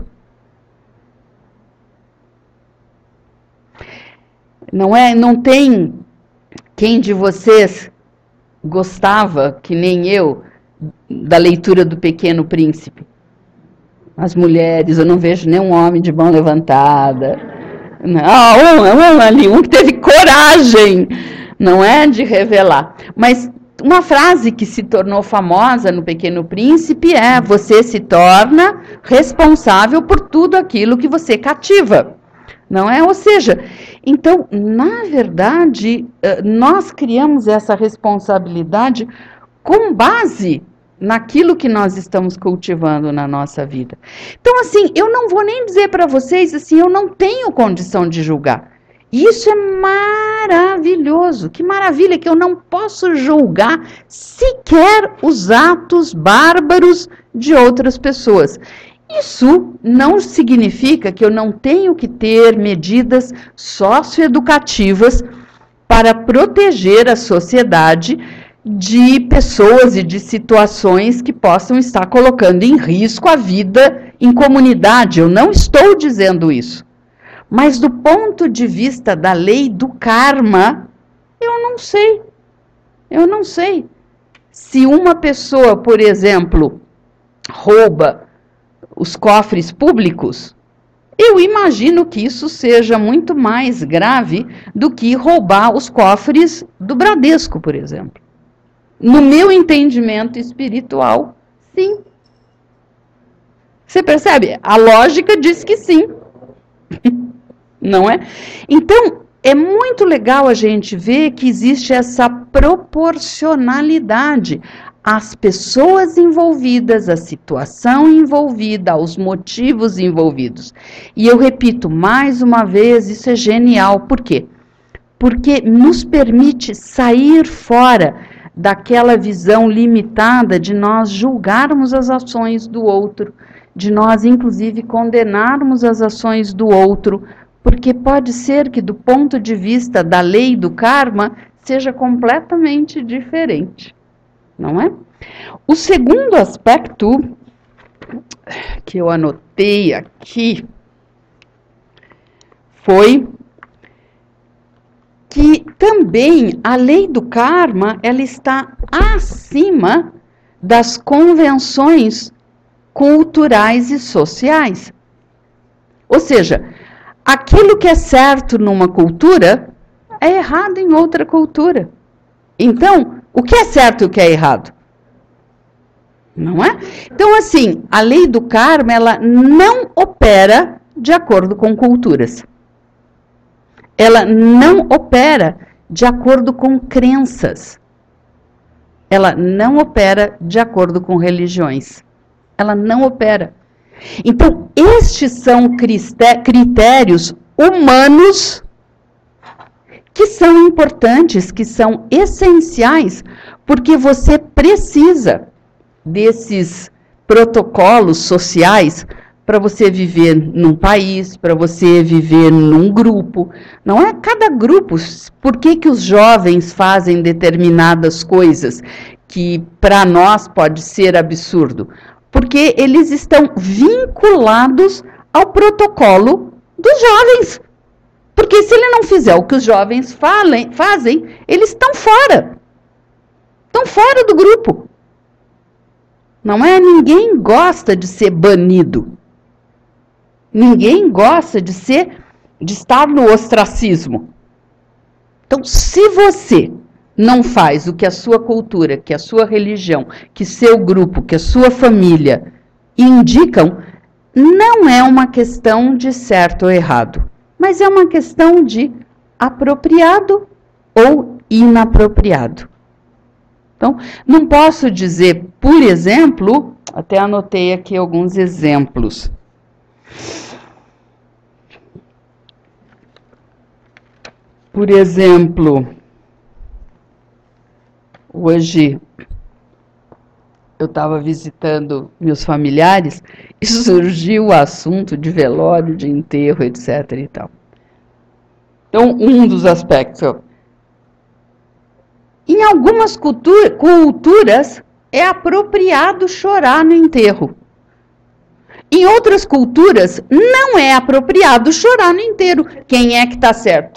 Não é? Não tem quem de vocês gostava, que nem eu, da leitura do Pequeno Príncipe? As mulheres, eu não vejo nenhum homem de mão levantada. Ah, um, um ali, um que teve coragem, não é, de revelar. Mas uma frase que se tornou famosa no Pequeno Príncipe é: você se torna responsável por tudo aquilo que você cativa, não é? Ou seja, então, na verdade, nós criamos essa responsabilidade com base naquilo que nós estamos cultivando na nossa vida. Então, assim, eu não vou nem dizer para vocês, assim, eu não tenho condição de julgar. Isso é maravilhoso, que maravilha que eu não posso julgar sequer os atos bárbaros de outras pessoas. Isso não significa que eu não tenho que ter medidas socioeducativas para proteger a sociedade de pessoas e de situações que possam estar colocando em risco a vida em comunidade. Eu não estou dizendo isso. Mas do ponto de vista da lei do karma, eu não sei. Eu não sei. Se uma pessoa, por exemplo, rouba os cofres públicos, eu imagino que isso seja muito mais grave do que roubar os cofres do Bradesco, por exemplo. No meu entendimento espiritual, sim. Você percebe? A lógica diz que sim. Não é? Então, é muito legal a gente ver que existe essa proporcionalidade. às pessoas envolvidas, à situação envolvida, aos motivos envolvidos. E eu repito mais uma vez, isso é genial. Por quê? Porque nos permite sair fora daquela visão limitada de nós julgarmos as ações do outro, de nós, inclusive, condenarmos as ações do outro, porque pode ser que, do ponto de vista da lei do karma, seja completamente diferente, não é? O segundo aspecto que eu anotei aqui foi que também a lei do karma, ela está acima das convenções culturais e sociais. Ou seja, aquilo que é certo numa cultura é errado em outra cultura. Então, o que é certo e o que é errado? Não é? Então, assim, a lei do karma, ela não opera de acordo com culturas. Ela não opera de acordo com crenças. Ela não opera de acordo com religiões. Ela não opera. Então, estes são critérios humanos que são importantes, que são essenciais, porque você precisa desses protocolos sociais para você viver num país, para você viver num grupo. Não é cada grupo. Por que que os jovens fazem determinadas coisas que para nós pode ser absurdo? Porque eles estão vinculados ao protocolo dos jovens. Porque se ele não fizer o que os jovens falem, fazem, eles estão fora. Estão fora do grupo. Não é? Ninguém gosta de ser banido. Ninguém gosta de ser, de estar no ostracismo. Então, se você não faz o que a sua cultura, que a sua religião, que seu grupo, que a sua família indicam, não é uma questão de certo ou errado, mas é uma questão de apropriado ou inapropriado. Então, não posso dizer, por exemplo, até anotei aqui alguns exemplos. Por exemplo, hoje eu estava visitando meus familiares e surgiu o assunto de velório, de enterro, etc e tal. Então, um dos aspectos, ó, em algumas cultura, culturas é apropriado chorar no enterro. Em outras culturas não é apropriado chorar no enterro. Quem é que está certo?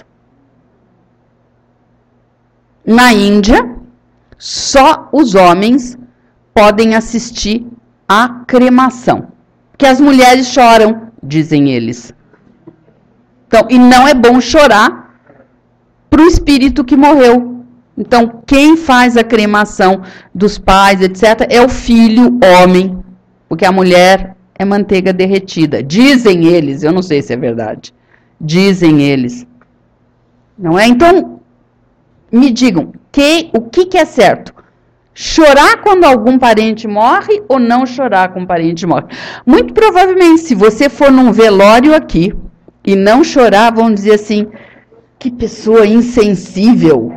Na Índia, só os homens podem assistir à cremação. Que as mulheres choram, dizem eles. Então, e não é bom chorar para o espírito que morreu. Então, quem faz a cremação dos pais, etcétera, é o filho homem, porque a mulher é manteiga derretida. Dizem eles, eu não sei se é verdade. Dizem eles. Não é? Então, me digam, que, o que, que é certo? Chorar quando algum parente morre ou não chorar quando um parente morre? Muito provavelmente, se você for num velório aqui e não chorar, vão dizer assim, que pessoa insensível.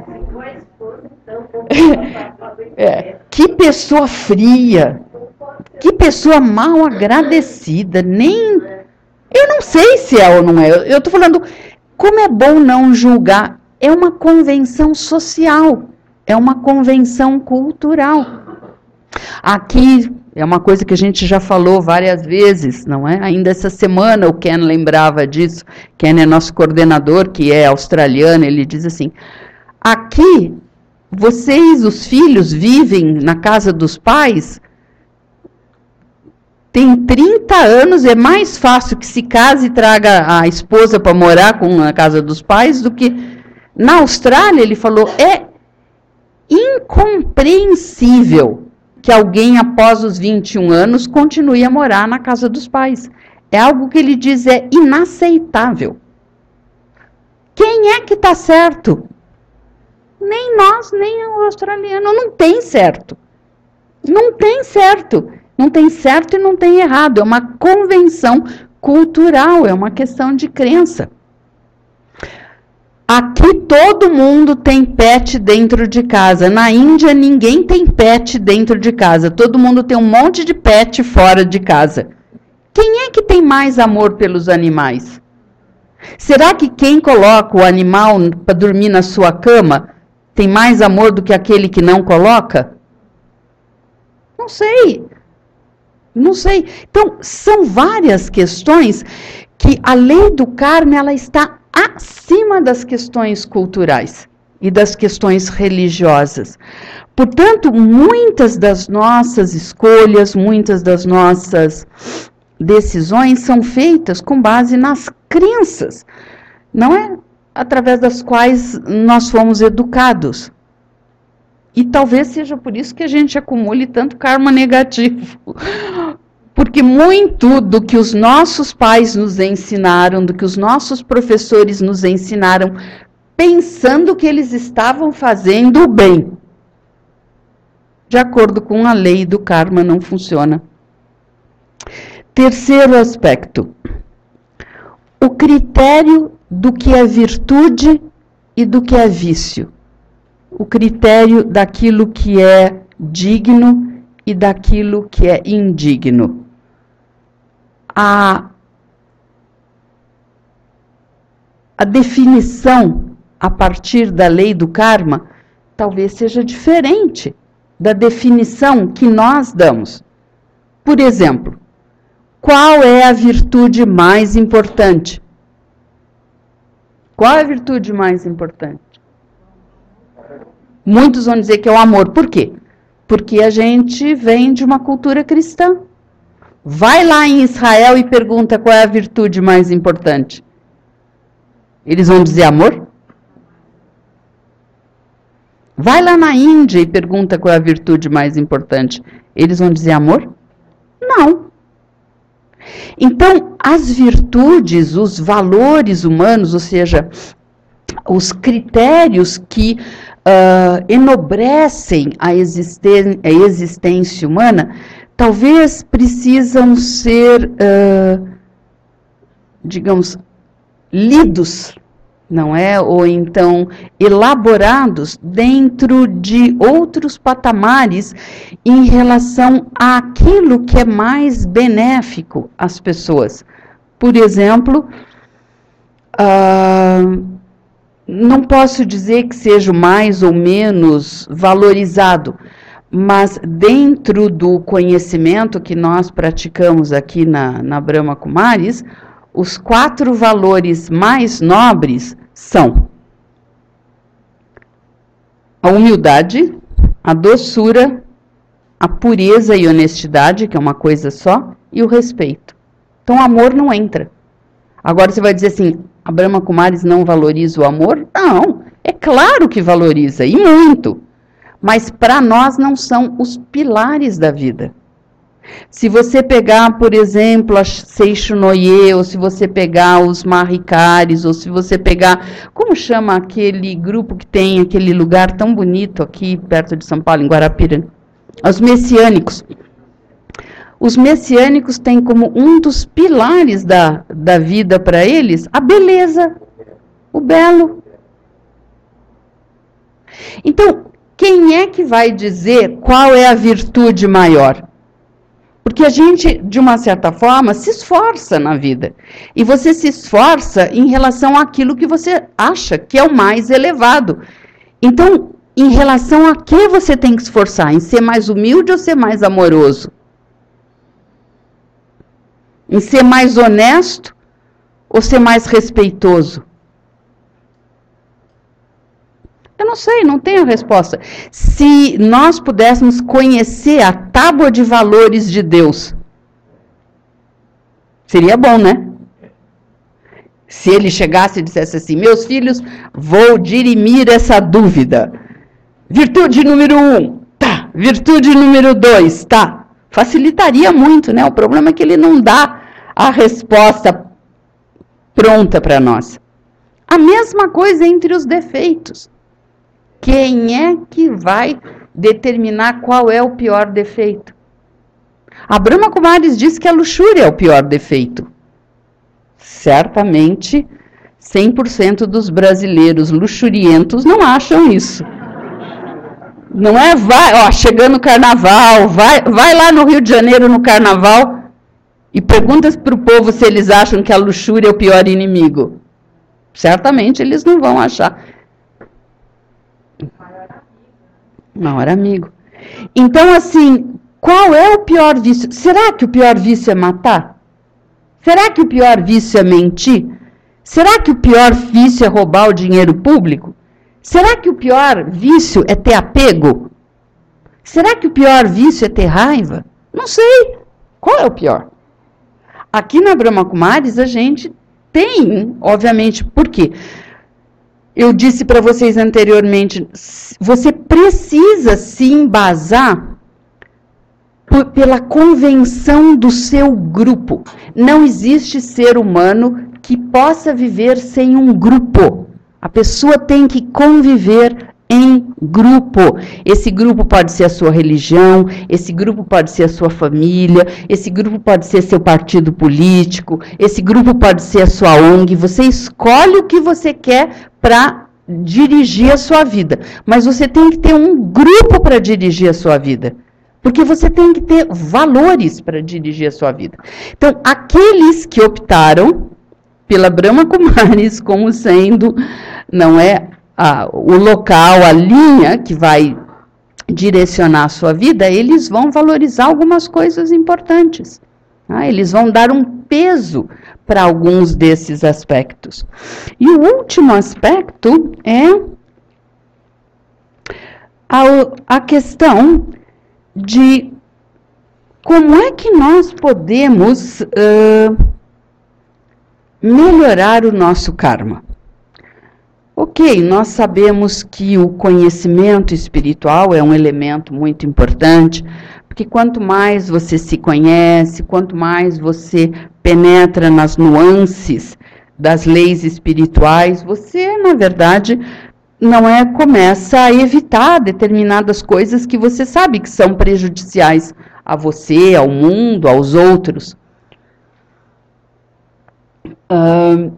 É, que pessoa fria. Que pessoa mal agradecida. Nem... Eu não sei se é ou não é. Eu estou falando, como é bom não julgar. É uma convenção social, é uma convenção cultural. Aqui é uma coisa que a gente já falou várias vezes, não é? Ainda essa semana o Ken lembrava disso. Ken é nosso coordenador, que é australiano, ele diz assim, aqui vocês, os filhos, vivem na casa dos pais, tem trinta anos, é mais fácil que se case e traga a esposa para morar com a casa dos pais do que... Na Austrália, ele falou, é incompreensível que alguém após os vinte e um anos continue a morar na casa dos pais. É algo que ele diz é inaceitável. Quem é que está certo? Nem nós, nem o australiano. Não tem certo. Não tem certo. Não tem certo e não tem errado. É uma convenção cultural, é uma questão de crença. Aqui todo mundo tem pet dentro de casa. Na Índia ninguém tem pet dentro de casa. Todo mundo tem um monte de pet fora de casa. Quem é que tem mais amor pelos animais? Será que quem coloca o animal para dormir na sua cama tem mais amor do que aquele que não coloca? Não sei. Não sei. Então, são várias questões que a lei do karma ela está acima das questões culturais e das questões religiosas. Portanto, muitas das nossas escolhas, muitas das nossas decisões são feitas com base nas crenças, não é através das quais nós fomos educados. E talvez seja por isso que a gente acumule tanto karma negativo. Porque muito do que os nossos pais nos ensinaram, do que os nossos professores nos ensinaram, pensando que eles estavam fazendo o bem, de acordo com a lei do karma, não funciona. Terceiro aspecto, o critério do que é virtude e do que é vício. O critério daquilo que é digno e daquilo que é indigno. A, a definição a partir da lei do karma talvez seja diferente da definição que nós damos. Por exemplo, qual é a virtude mais importante? Qual é a virtude mais importante? Muitos vão dizer que é o amor. Por quê? Porque a gente vem de uma cultura cristã. Vai lá em Israel e pergunta qual é a virtude mais importante. Eles vão dizer amor? Vai lá na Índia e pergunta qual é a virtude mais importante. Eles vão dizer amor? Não. Então, as virtudes, os valores humanos, ou seja, os critérios que uh, enobrecem a, existen- a existência humana, talvez precisam ser, uh, digamos, lidos, não é? Ou então elaborados dentro de outros patamares em relação àquilo que é mais benéfico às pessoas. Por exemplo, uh, não posso dizer que seja mais ou menos valorizado, mas dentro do conhecimento que nós praticamos aqui na, na Brahma Kumaris, os quatro valores mais nobres são a humildade, a doçura, a pureza e honestidade, que é uma coisa só, e o respeito. Então, o amor não entra. Agora você vai dizer assim, a Brahma Kumaris não valoriza o amor? Não, é claro que valoriza, e muito. Mas para nós não são os pilares da vida. Se você pegar, por exemplo, a Seishunoye, ou se você pegar os Mahikaris, ou se você pegar, como chama aquele grupo que tem aquele lugar tão bonito aqui perto de São Paulo, em Guarapira? Os messiânicos. Os messiânicos têm como um dos pilares da, da vida para eles a beleza, o belo. Então, quem é que vai dizer qual é a virtude maior? Porque a gente, de uma certa forma, se esforça na vida. E você se esforça em relação àquilo que você acha que é o mais elevado. Então, em relação a que você tem que se esforçar? Em ser mais humilde ou ser mais amoroso? Em ser mais honesto ou ser mais respeitoso? Eu não sei, não tenho resposta. Se nós pudéssemos conhecer a tábua de valores de Deus, seria bom, né? Se ele chegasse e dissesse assim, meus filhos, vou dirimir essa dúvida. Virtude número um, tá. Virtude número dois, tá. Facilitaria muito, né? O problema é que ele não dá a resposta pronta para nós. A mesma coisa entre os defeitos. Quem é que vai determinar qual é o pior defeito. A Brahma Kumaris diz que a luxúria é o pior defeito. Certamente, cem por cento dos brasileiros luxurientos não acham isso. Não é, vai, ó, chegando o carnaval, vai, vai lá no Rio de Janeiro no carnaval e pergunta para o povo se eles acham que a luxúria é o pior inimigo. Certamente eles não vão achar. Maior amigo. Então, assim, qual é o pior vício? Será que o pior vício é matar? Será que o pior vício é mentir? Será que o pior vício é roubar o dinheiro público? Será que o pior vício é ter apego? Será que o pior vício é ter raiva? Não sei. Qual é o pior? Aqui na Brahma Kumaris a gente tem, obviamente, por quê? Eu disse para vocês anteriormente, você precisa se embasar por, pela convenção do seu grupo. Não existe ser humano que possa viver sem um grupo. A pessoa tem que conviver em grupo. Esse grupo pode ser a sua religião, esse grupo pode ser a sua família, esse grupo pode ser seu partido político, esse grupo pode ser a sua O N G. Você escolhe o que você quer para dirigir a sua vida. Mas você tem que ter um grupo para dirigir a sua vida. Porque você tem que ter valores para dirigir a sua vida. Então, aqueles que optaram pela Brahma Kumaris como sendo, não é a, o local, a linha que vai direcionar a sua vida, eles vão valorizar algumas coisas importantes. Tá? Eles vão dar um peso para alguns desses aspectos. E o último aspecto é a, a questão de como é que nós podemos uh, melhorar o nosso karma. Ok, nós sabemos que o conhecimento espiritual é um elemento muito importante, porque quanto mais você se conhece, quanto mais você penetra nas nuances das leis espirituais, você, na verdade, não é, começa a evitar determinadas coisas que você sabe que são prejudiciais a você, ao mundo, aos outros. Uh,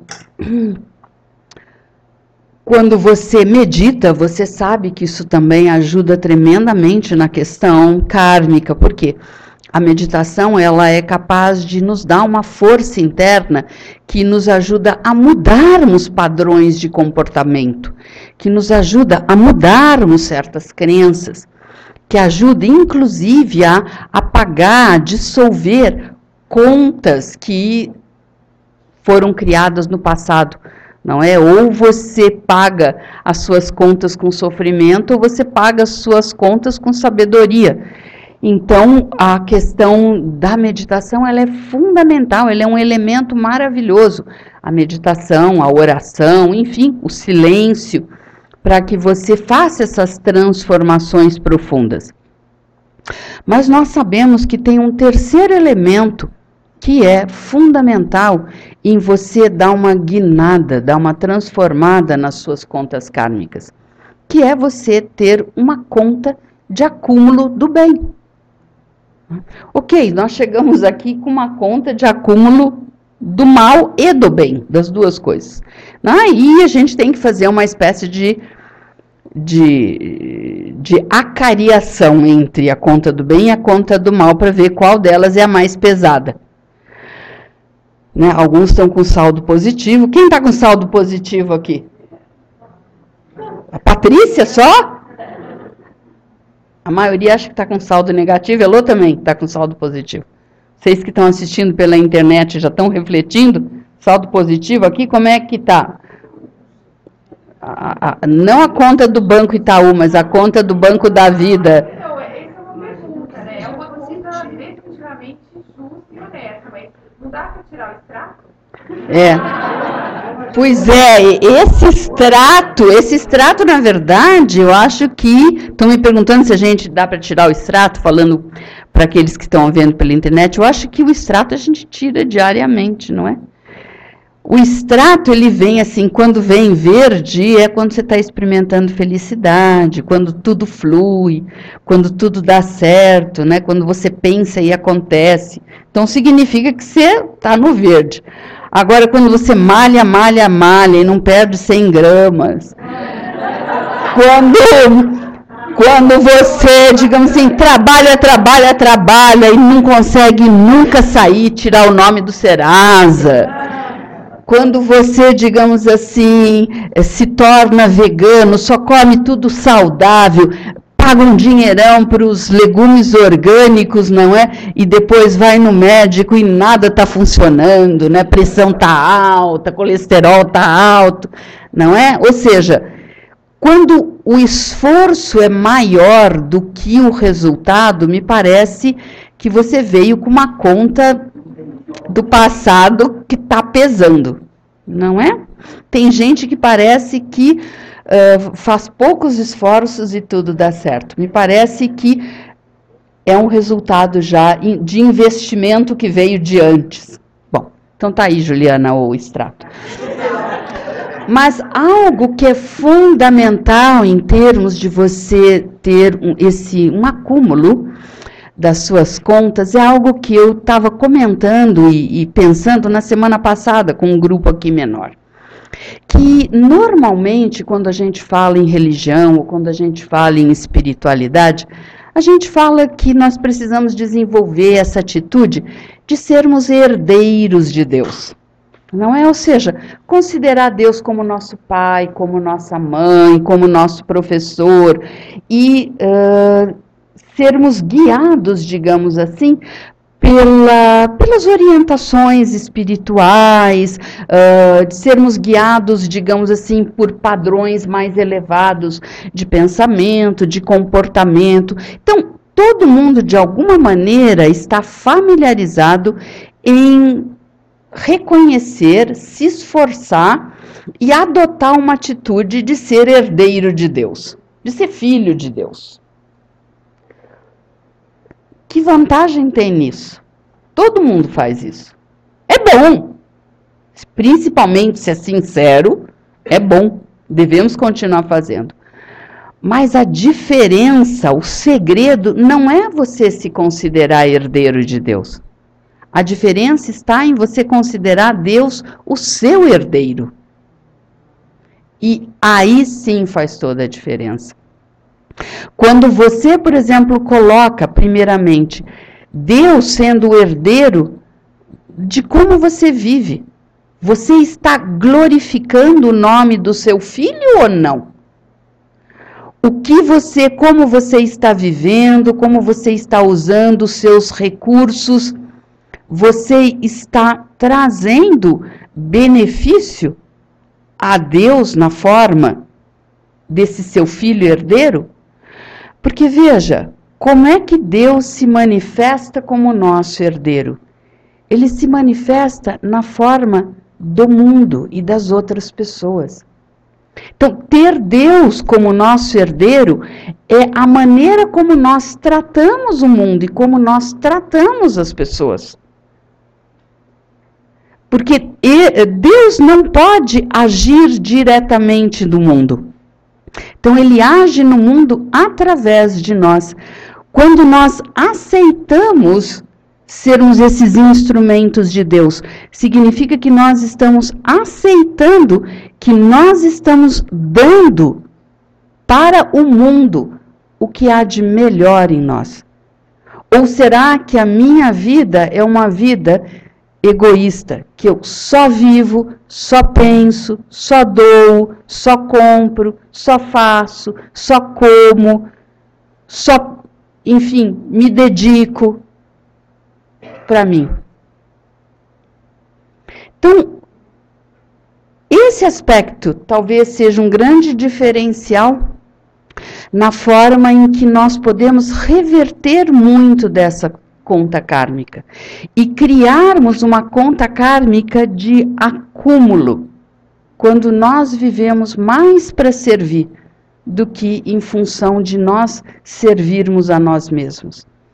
quando você medita, você sabe que isso também ajuda tremendamente na questão kármica, porque a meditação ela é capaz de nos dar uma força interna que nos ajuda a mudarmos padrões de comportamento, que nos ajuda a mudarmos certas crenças, que ajuda inclusive a apagar, a dissolver contas que foram criadas no passado, não é? Ou você paga as suas contas com sofrimento, ou você paga as suas contas com sabedoria. Então, a questão da meditação, ela é fundamental, ela é um elemento maravilhoso. A meditação, a oração, enfim, o silêncio, para que você faça essas transformações profundas. Mas nós sabemos que tem um terceiro elemento que é fundamental em você dar uma guinada, dar uma transformada nas suas contas kármicas, que é você ter uma conta de acúmulo do bem. Ok, nós chegamos aqui com uma conta de acúmulo do mal e do bem, das duas coisas. Aí a gente tem que fazer uma espécie de, de, de acariação entre a conta do bem e a conta do mal, para ver qual delas é a mais pesada. Né? Alguns estão com saldo positivo. Quem está com saldo positivo aqui? A Patrícia só? A maioria acha que está com saldo negativo. Elô também está com saldo positivo. Vocês que estão assistindo pela internet já estão refletindo? Saldo positivo aqui, como é que está? Não a conta do Banco Itaú, mas a conta do Banco da Vida. Então, essa é uma pergunta, né? É uma conta definitivamente justa e honesta, mas não dá para tirar o extrato? É. Pois é, esse extrato, esse extrato, na verdade, eu acho que, estão me perguntando se a gente dá para tirar o extrato, falando para aqueles que estão vendo pela internet, eu acho que o extrato a gente tira diariamente, não é? O extrato, ele vem assim, quando vem verde, é quando você está experimentando felicidade, quando tudo flui, quando tudo dá certo, né? Quando você pensa e acontece. Então, significa que você está no verde. Agora, quando você malha, malha, malha e não perde cem gramas, quando... Quando você, digamos assim, trabalha, trabalha, trabalha e não consegue nunca sair, tirar o nome do Serasa. Quando você, digamos assim, se torna vegano, só come tudo saudável, paga um dinheirão para os legumes orgânicos, não é? E depois vai no médico e nada está funcionando, né? Pressão está alta, colesterol está alto, não é? Ou seja, quando o esforço é maior do que o resultado, me parece que você veio com uma conta do passado que está pesando, não é? Tem gente que parece que uh, faz poucos esforços e tudo dá certo. Me parece que é um resultado já de investimento que veio de antes. Bom, então tá aí, Juliana, o extrato. Mas algo que é fundamental em termos de você ter um, esse, um acúmulo das suas contas, é algo que eu estava comentando e, e pensando na semana passada com um grupo aqui menor. Que normalmente quando a gente fala em religião ou quando a gente fala em espiritualidade, a gente fala que nós precisamos desenvolver essa atitude de sermos herdeiros de Deus. Não é? Ou seja, considerar Deus como nosso pai, como nossa mãe, como nosso professor e uh, sermos guiados, digamos assim, pela, pelas orientações espirituais, uh, de sermos guiados, digamos assim, por padrões mais elevados de pensamento, de comportamento. Então, todo mundo, de alguma maneira, está familiarizado em reconhecer, se esforçar e adotar uma atitude de ser herdeiro de Deus, de ser filho de Deus. Que vantagem tem nisso? Todo mundo faz isso. É bom, principalmente se é sincero, é bom, devemos continuar fazendo. Mas a diferença, o segredo, não é você se considerar herdeiro de Deus. A diferença está em você considerar Deus o seu herdeiro. E aí sim faz toda a diferença. Quando você, por exemplo, coloca, primeiramente, Deus sendo o herdeiro de como você vive, você está glorificando o nome do seu filho ou não? O que você, como você está vivendo, como você está usando os seus recursos, você está trazendo benefício a Deus na forma desse seu filho herdeiro? Porque veja, como é que Deus se manifesta como nosso herdeiro? Ele se manifesta na forma do mundo e das outras pessoas. Então, ter Deus como nosso herdeiro é a maneira como nós tratamos o mundo e como nós tratamos as pessoas. Porque Deus não pode agir diretamente no mundo. Então, Ele age no mundo através de nós. Quando nós aceitamos sermos esses instrumentos de Deus, significa que nós estamos aceitando que nós estamos dando para o mundo o que há de melhor em nós. Ou será que a minha vida é uma vida egoísta, que eu só vivo, só penso, só dou, só compro, só faço, só como, só, enfim, me dedico para mim? Então, esse aspecto talvez seja um grande diferencial na forma em que nós podemos reverter muito dessa conta kármica e criarmos uma conta kármica de acúmulo, quando nós vivemos mais para servir do que em função de nós servirmos a nós mesmos.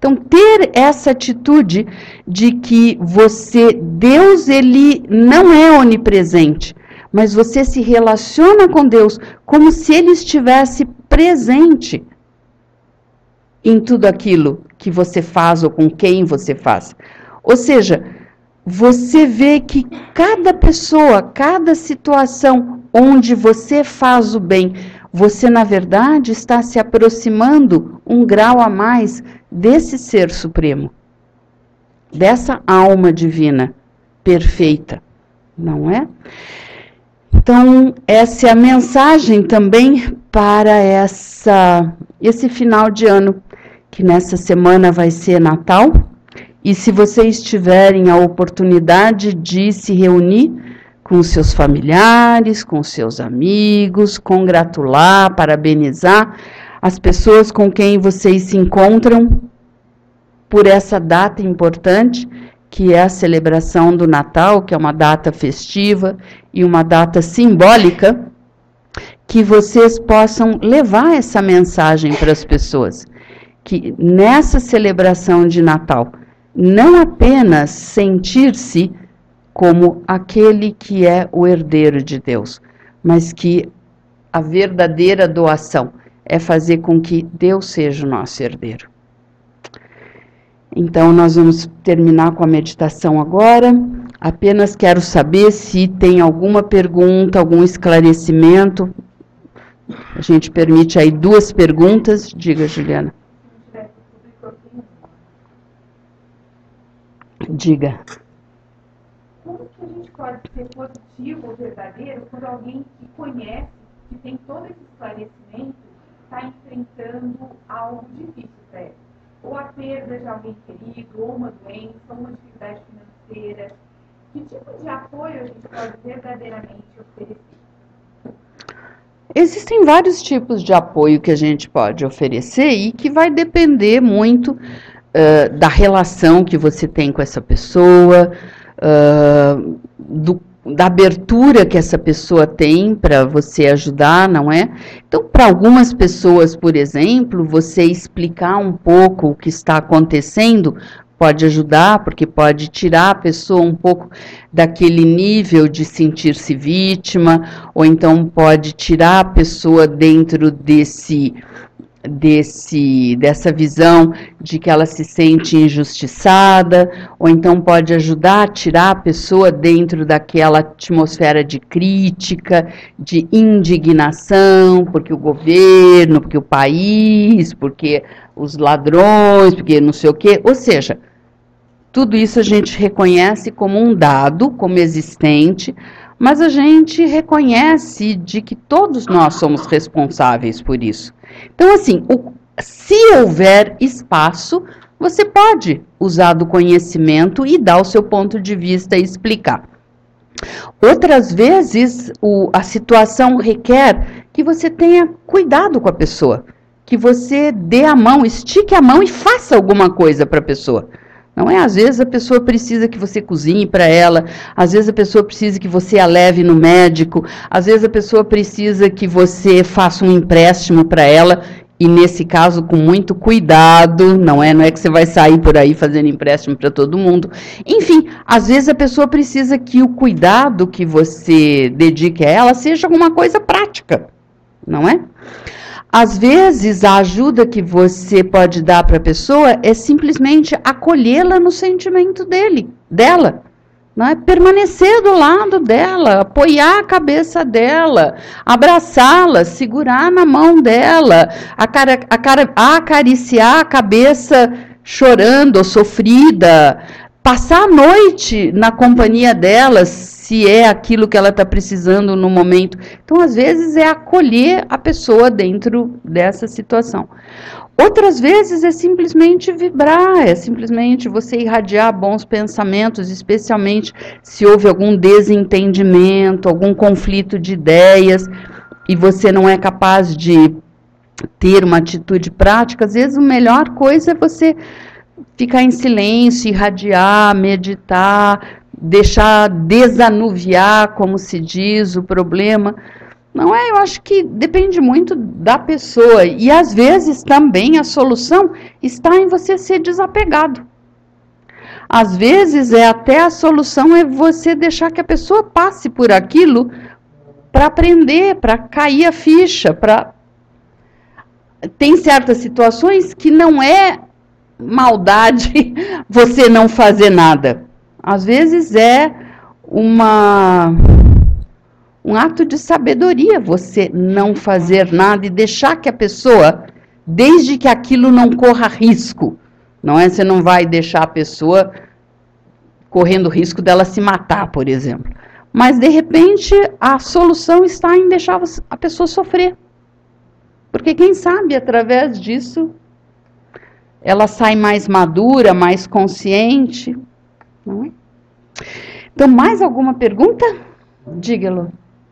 Então, ter essa atitude de que você, Deus, ele não é onipresente, mas você se relaciona com Deus como se ele estivesse presente em tudo aquilo que você faz ou com quem você faz. Ou seja, você vê que cada pessoa, cada situação onde você faz o bem, você, na verdade, está se aproximando um grau a mais desse Ser Supremo, dessa alma divina perfeita, não é? Então, essa é a mensagem também para essa, esse final de ano, que nessa semana vai ser Natal. E se vocês tiverem a oportunidade de se reunir com seus familiares, com seus amigos, congratular, parabenizar as pessoas com quem vocês se encontram por essa data importante, que é a celebração do Natal, que é uma data festiva e uma data simbólica, que vocês possam levar essa mensagem para as pessoas, que nessa celebração de Natal, não apenas sentir-se como aquele que é o herdeiro de Deus, mas que a verdadeira doação é fazer com que Deus seja o nosso herdeiro. Então, nós vamos terminar com a meditação agora. Apenas quero saber se tem alguma pergunta, algum esclarecimento. A gente permite aí duas perguntas. Diga, Juliana. Diga. Como que a gente pode ser positivo ou verdadeiro quando alguém que conhece, que tem todo esse esclarecimento, está enfrentando algo difícil para ele? Ou a perda de alguém querido, ou uma doença, ou uma dificuldade financeira? Que tipo de apoio a gente pode verdadeiramente oferecer? Existem vários tipos de apoio que a gente pode oferecer e que vai depender muito uh, da relação que você tem com essa pessoa, uh, do, da abertura que essa pessoa tem para você ajudar, não é? Então, para algumas pessoas, por exemplo, você explicar um pouco o que está acontecendo pode ajudar, porque pode tirar a pessoa um pouco daquele nível de sentir-se vítima, ou então pode tirar a pessoa dentro desse, desse, dessa visão de que ela se sente injustiçada, ou então pode ajudar a tirar a pessoa dentro daquela atmosfera de crítica, de indignação, porque o governo, porque o país, porque os ladrões, porque não sei o quê, ou seja, tudo isso a gente reconhece como um dado, como existente, mas a gente reconhece de que todos nós somos responsáveis por isso. Então, assim, o, se houver espaço, você pode usar do conhecimento e dar o seu ponto de vista e explicar. Outras vezes, o, a situação requer que você tenha cuidado com a pessoa, que você dê a mão, estique a mão e faça alguma coisa para a pessoa. Não é? Às vezes a pessoa precisa que você cozinhe para ela, às vezes a pessoa precisa que você a leve no médico, às vezes a pessoa precisa que você faça um empréstimo para ela, e nesse caso com muito cuidado, não é? Não é que você vai sair por aí fazendo empréstimo para todo mundo. Enfim, às vezes a pessoa precisa que o cuidado que você dedique a ela seja alguma coisa prática, não é? Às vezes, a ajuda que você pode dar para a pessoa é simplesmente acolhê-la no sentimento dele, dela. Não é? Permanecer do lado dela, apoiar a cabeça dela, abraçá-la, segurar na mão dela, acara, acara, acariciar a cabeça chorando ou sofrida, passar a noite na companhia dela, se é aquilo que ela está precisando no momento. Então, às vezes, é acolher a pessoa dentro dessa situação. Outras vezes é simplesmente vibrar, é simplesmente você irradiar bons pensamentos, especialmente se houve algum desentendimento, algum conflito de ideias, e você não é capaz de ter uma atitude prática. Às vezes, a melhor coisa é você ficar em silêncio, irradiar, meditar, deixar desanuviar, como se diz, o problema, Não é? Eu acho que depende muito da pessoa. E às vezes também a solução está em você ser desapegado. Às vezes é até a solução é você deixar que a pessoa passe por aquilo para aprender, para cair a ficha, para... Tem certas situações que não é maldade você não fazer nada. Às vezes é uma... um ato de sabedoria você não fazer nada e deixar que a pessoa, desde que aquilo não corra risco, não é? Você não vai deixar a pessoa correndo o risco dela se matar, por exemplo. Mas, de repente, a solução está em deixar a pessoa sofrer. Porque, quem sabe, através disso, ela sai mais madura, mais consciente. Não é? Então, mais alguma pergunta? Diga-lo.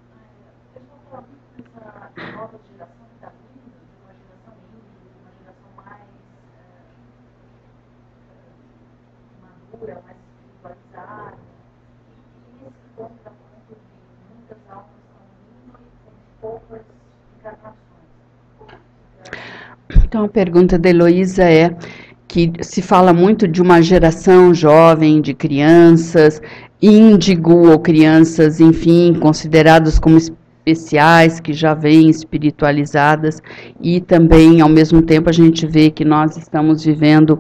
Então, a pergunta da Heloísa é que se fala muito de uma geração jovem, de crianças, índigo ou crianças, enfim, consideradas como especiais, que já vêm espiritualizadas, e também, ao mesmo tempo, a gente vê que nós estamos vivendo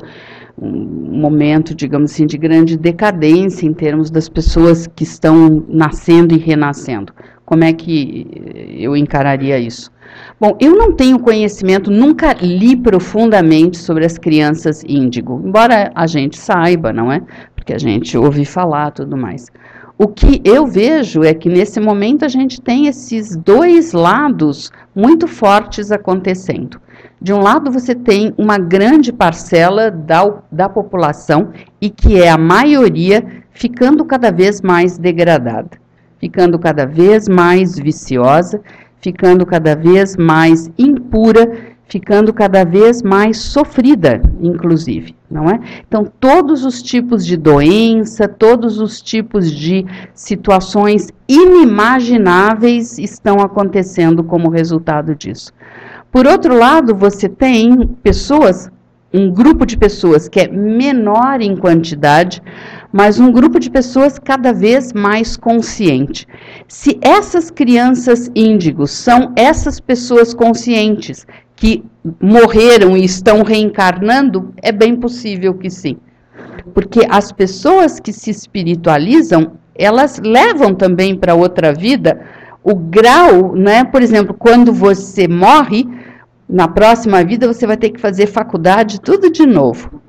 um momento, digamos assim, de grande decadência em termos das pessoas que estão nascendo e renascendo. Como é que eu encararia isso? Bom, eu não tenho conhecimento, nunca li profundamente sobre as crianças índigo, embora a gente saiba, não é? Porque a gente ouve falar, tudo mais. O que eu vejo é que nesse momento a gente tem esses dois lados muito fortes acontecendo. De um lado você tem uma grande parcela da, da população e que é a maioria ficando cada vez mais degradada, ficando cada vez mais viciosa, ficando cada vez mais impura, ficando cada vez mais sofrida, inclusive, não é? Então, todos os tipos de doença, todos os tipos de situações inimagináveis estão acontecendo como resultado disso. Por outro lado, você tem pessoas, um grupo de pessoas que é menor em quantidade, mas um grupo de pessoas cada vez mais consciente. Se essas crianças índigos são essas pessoas conscientes que morreram e estão reencarnando, é bem possível que sim. Porque as pessoas que se espiritualizam, elas levam também para outra vida o grau, né? Por exemplo, quando você morre, na próxima vida você vai ter que fazer faculdade, tudo de novo.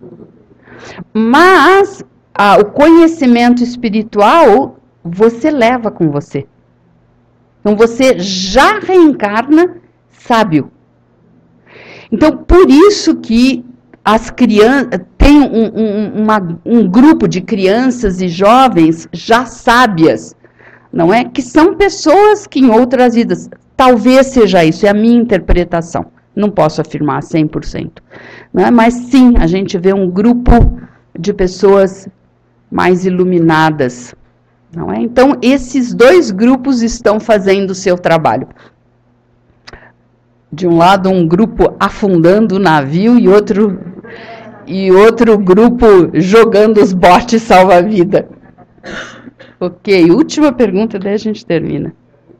Mas ah, o conhecimento espiritual você leva com você. Então você já reencarna sábio. Então por isso que as crianças tem um, um, uma, um grupo de crianças e jovens já sábias, não é? Que são pessoas que em outras vidas, talvez seja isso, é a minha interpretação. Não posso afirmar cem por cento. Não é? Mas sim, a gente vê um grupo de pessoas mais iluminadas. Não é? Então, esses dois grupos estão fazendo o seu trabalho. De um lado, um grupo afundando o navio e outro, e outro grupo jogando os botes salva-vida. Ok, última pergunta, daí a gente termina.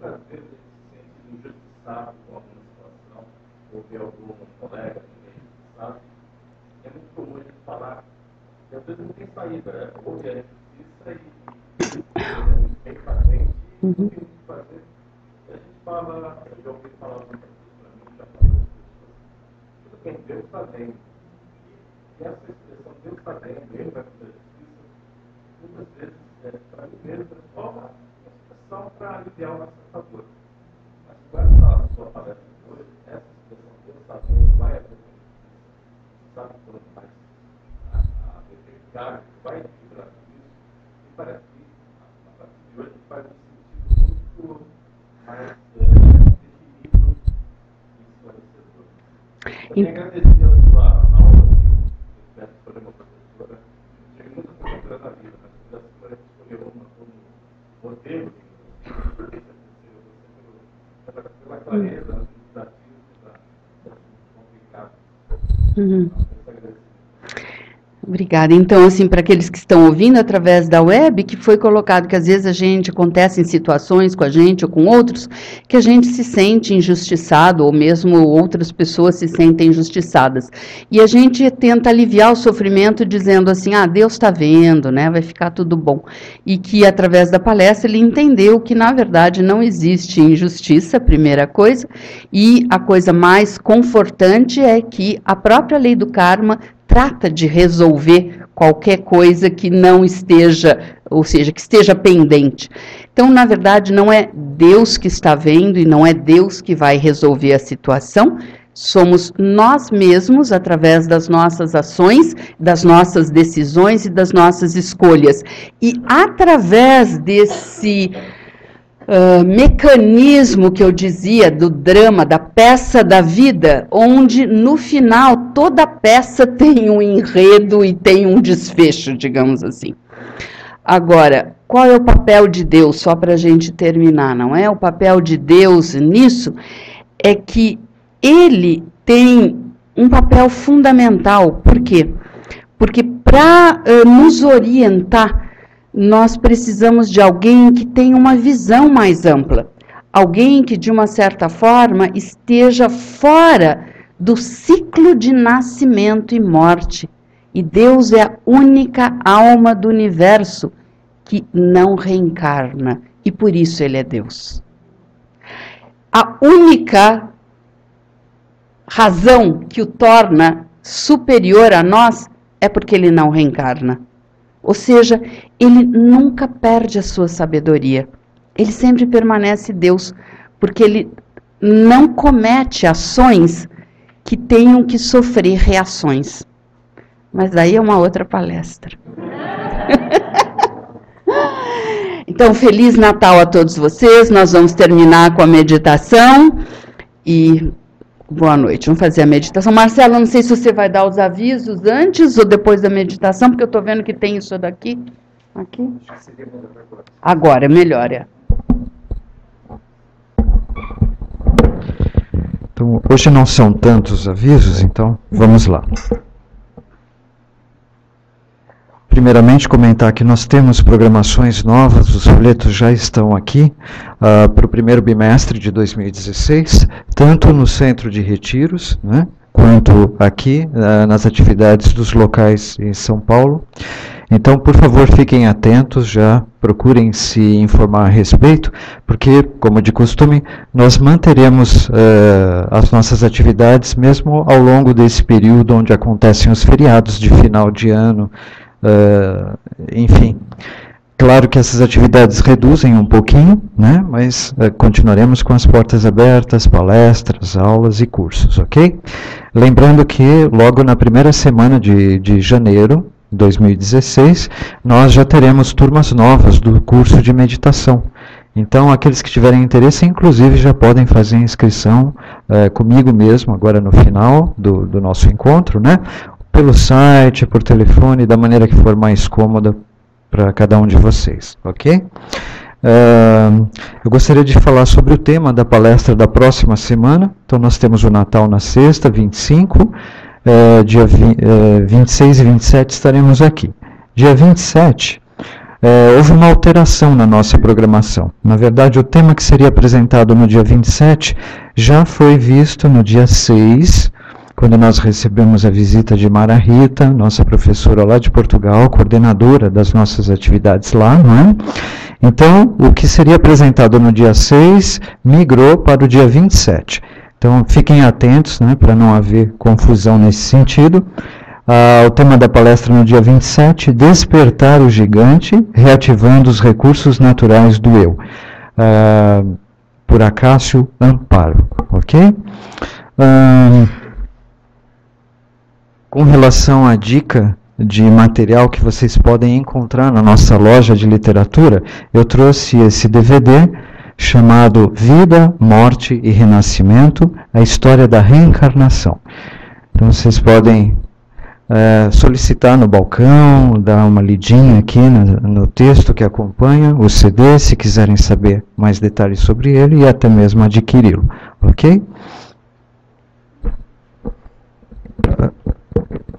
Não tem saída, né? Houve a justiça e tem para frente, não tem o que fazer. A gente fala, eu já ouvi falar muitas vezes para mim, já falei tudo bem, Deus está vendo. E essa expressão, Deus está vendo, Ele vai fazer a justiça, muitas vezes, é, para mim mesmo, é só uma expressão para aliviar o nosso favor. Mas com essa sua palestra de hoje, essa expressão, Deus está vendo, vai acontecer. Sabe quando faz que vai equilibrar isso, e parece que a partir de hoje faz um sentido muito mais é, definido e esclarecedor. Eu queria agradecer a sua aula, eu espero que foi uma professora, tive muitas professoras na vida, mas da senhora escolheu uma como modelo, porque você pelo Uhum. Obrigada. Então, assim, para aqueles que estão ouvindo através da web, que foi colocado que às vezes a gente acontece em situações com a gente ou com outros, que a gente se sente injustiçado, ou mesmo outras pessoas se sentem injustiçadas. E a gente tenta aliviar o sofrimento dizendo assim, ah, Deus está vendo, né, vai ficar tudo bom. E que através da palestra ele entendeu que, na verdade, não existe injustiça, primeira coisa, e a coisa mais confortante é que a própria lei do karma trata de resolver qualquer coisa que não esteja, ou seja, que esteja pendente. Então, na verdade, não é Deus que está vendo e não é Deus que vai resolver a situação, somos nós mesmos, através das nossas ações, das nossas decisões e das nossas escolhas. E através desse Uh, mecanismo que eu dizia do drama, da peça da vida, onde no final toda peça tem um enredo e tem um desfecho, digamos assim. Agora, qual é o papel de Deus, só para a gente terminar, não é? O papel de Deus nisso é que ele tem um papel fundamental. Por quê? Porque para uh, nos orientar, nós precisamos de alguém que tenha uma visão mais ampla. Alguém que, de uma certa forma, esteja fora do ciclo de nascimento e morte. E Deus é a única alma do universo que não reencarna. E por isso Ele é Deus. A única razão que o torna superior a nós é porque Ele não reencarna. Ou seja, ele nunca perde a sua sabedoria. Ele sempre permanece Deus, porque ele não comete ações que tenham que sofrer reações. Mas daí é uma outra palestra. Então, Feliz Natal a todos vocês. Nós vamos terminar com a meditação e boa noite. Vamos fazer a meditação. Marcelo, não sei se você vai dar os avisos antes ou depois da meditação, porque eu estou vendo que tem isso daqui. Aqui. Agora, melhor, é. Então, hoje não são tantos avisos, então vamos lá. Primeiramente, comentar que nós temos programações novas, os folhetos já estão aqui uh, para o primeiro bimestre de dois mil e dezesseis, tanto no centro de retiros, né, quanto aqui uh, nas atividades dos locais em São Paulo. Então, por favor, fiquem atentos, já procurem se informar a respeito, porque, como de costume, nós manteremos uh, as nossas atividades mesmo ao longo desse período onde acontecem os feriados de final de ano. Uh, enfim, claro que essas atividades reduzem um pouquinho, né, mas uh, continuaremos com as portas abertas, palestras, aulas e cursos, ok? Lembrando que logo na primeira semana de, de janeiro de dois mil e dezesseis, nós já teremos turmas novas do curso de meditação. Então, aqueles que tiverem interesse, inclusive, já podem fazer inscrição uh, comigo mesmo, agora no final do, do nosso encontro, né? Pelo site, por telefone, da maneira que for mais cômoda para cada um de vocês, ok? Uh, eu gostaria de falar sobre o tema da palestra da próxima semana. Então, nós temos o Natal na sexta, vinte e cinco, uh, dia vinte e seis e vinte e sete estaremos aqui. Dia vinte e sete, uh, houve uma alteração na nossa programação. Na verdade, o tema que seria apresentado no dia vinte e sete já foi visto no dia seis, quando nós recebemos a visita de Mara Rita, nossa professora lá de Portugal, coordenadora das nossas atividades lá, não é? Então, o que seria apresentado no dia seis migrou para o dia vinte e sete. Então, fiquem atentos, né, para não haver confusão nesse sentido. Ah, o tema da palestra no dia vinte e sete, Despertar o Gigante, reativando os recursos naturais do eu. Ah, por Acácio Amparo, ok? Ah, Com relação à dica de material que vocês podem encontrar na nossa loja de literatura, eu trouxe esse D V D chamado Vida, Morte e Renascimento, a história da reencarnação. Então vocês podem é, solicitar no balcão, dar uma lidinha aqui no, no texto que acompanha o C D, se quiserem saber mais detalhes sobre ele e até mesmo adquiri-lo, ok?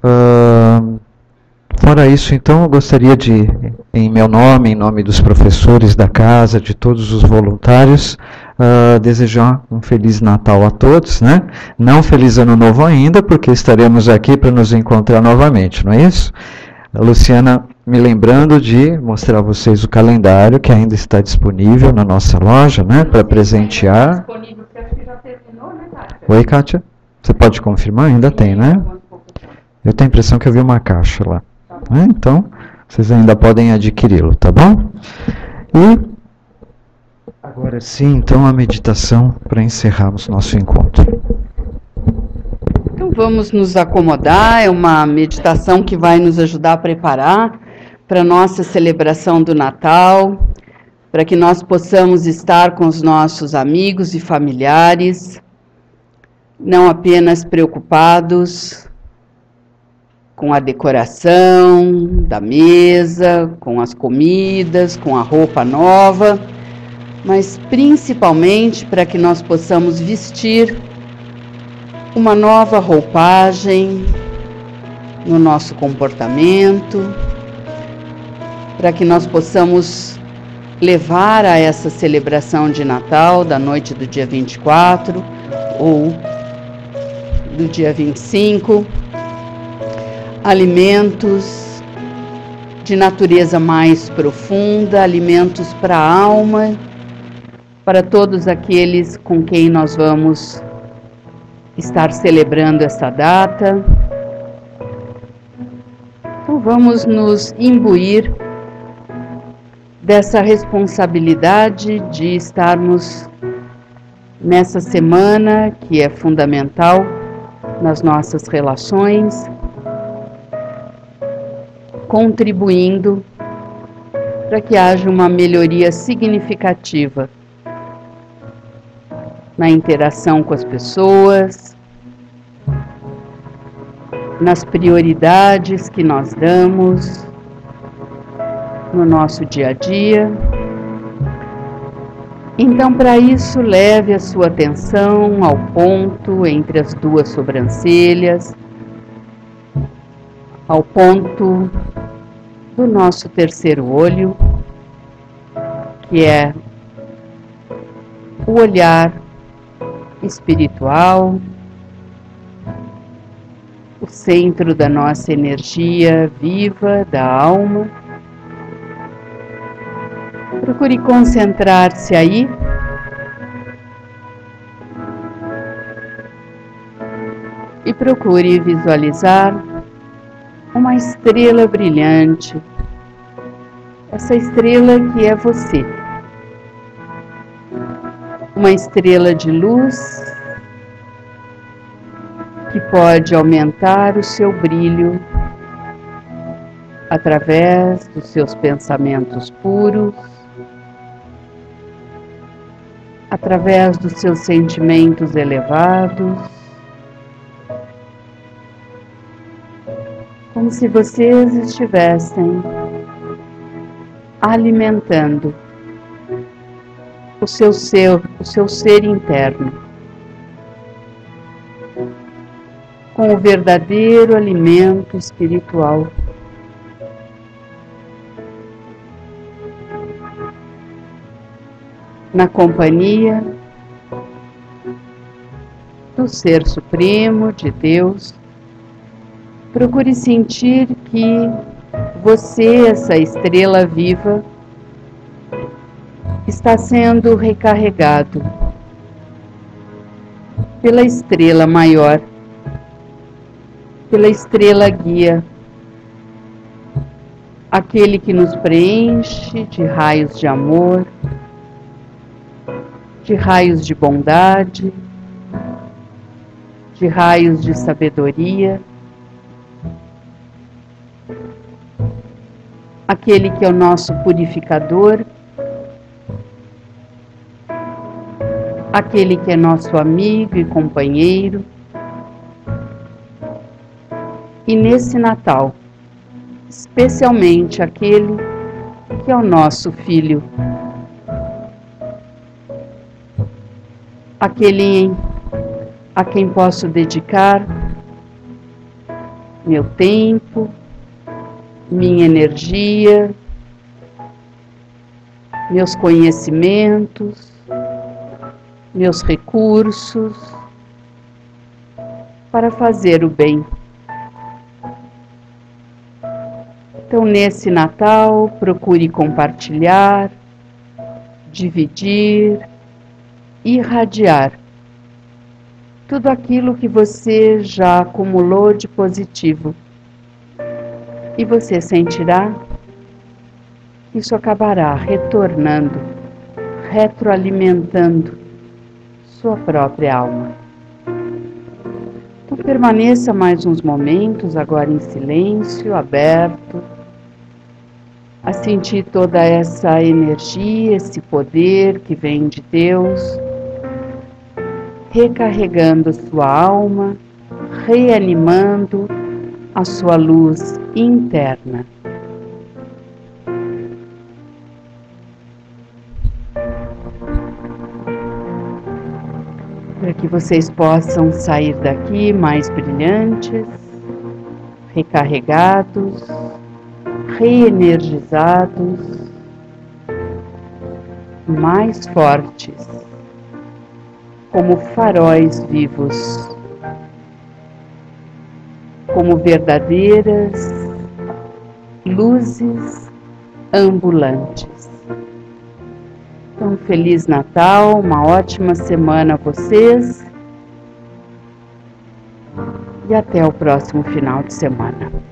Uh, fora isso, então, eu gostaria de, em meu nome, em nome dos professores da casa, de todos os voluntários, uh, desejar um Feliz Natal a todos, né? Não Feliz Ano Novo ainda, porque estaremos aqui para nos encontrar novamente, não é isso? A Luciana me lembrando de mostrar a vocês o calendário que ainda está disponível na nossa loja, né, para presentear. Disponível, porque acho que já terminou, né, Kátia? Oi, Kátia? Você pode confirmar? Ainda tem, né? Eu tenho a impressão que eu vi uma caixa lá. Né? Então, vocês ainda podem adquiri-lo, tá bom? E agora sim, então, a meditação para encerrarmos nosso encontro. Então vamos nos acomodar, é uma meditação que vai nos ajudar a preparar para a nossa celebração do Natal, para que nós possamos estar com os nossos amigos e familiares, não apenas preocupados com a decoração da mesa, com as comidas, com a roupa nova, mas principalmente para que nós possamos vestir uma nova roupagem no nosso comportamento, para que nós possamos levar a essa celebração de Natal da noite do dia vinte e quatro ou do dia vinte e cinco, alimentos de natureza mais profunda, alimentos para a alma, para todos aqueles com quem nós vamos estar celebrando essa data. Então vamos nos imbuir dessa responsabilidade de estarmos nessa semana que é fundamental nas nossas relações, contribuindo para que haja uma melhoria significativa na interação com as pessoas, nas prioridades que nós damos no nosso dia a dia. Então, para isso, leve a sua atenção ao ponto entre as duas sobrancelhas, ao ponto do nosso terceiro olho, que é o olhar espiritual, o centro da nossa energia viva, da alma. Procure concentrar-se aí e procure visualizar uma estrela brilhante, essa estrela que é você. Uma estrela de luz que pode aumentar o seu brilho através dos seus pensamentos puros, através dos seus sentimentos elevados, como se vocês estivessem alimentando o seu ser, o seu ser interno, com o verdadeiro alimento espiritual. Na companhia do Ser Supremo, de Deus, procure sentir que você, essa estrela viva, está sendo recarregado pela estrela maior, pela estrela guia, aquele que nos preenche de raios de amor, de raios de bondade, de raios de sabedoria, aquele que é o nosso purificador, aquele que é nosso amigo e companheiro. E nesse Natal, especialmente aquele que é o nosso filho, aquele a quem posso dedicar meu tempo, minha energia, meus conhecimentos, meus recursos para fazer o bem. Então, nesse Natal, procure compartilhar, dividir, irradiar tudo aquilo que você já acumulou de positivo. E você sentirá que isso acabará retornando, retroalimentando sua própria alma. Então permaneça mais uns momentos agora em silêncio, aberto, a sentir toda essa energia, esse poder que vem de Deus, recarregando sua alma, reanimando a sua luz interna. Para que vocês possam sair daqui mais brilhantes, recarregados, reenergizados, mais fortes, como faróis vivos, como verdadeiras luzes ambulantes. Então, Feliz Natal, uma ótima semana a vocês e até o próximo final de semana.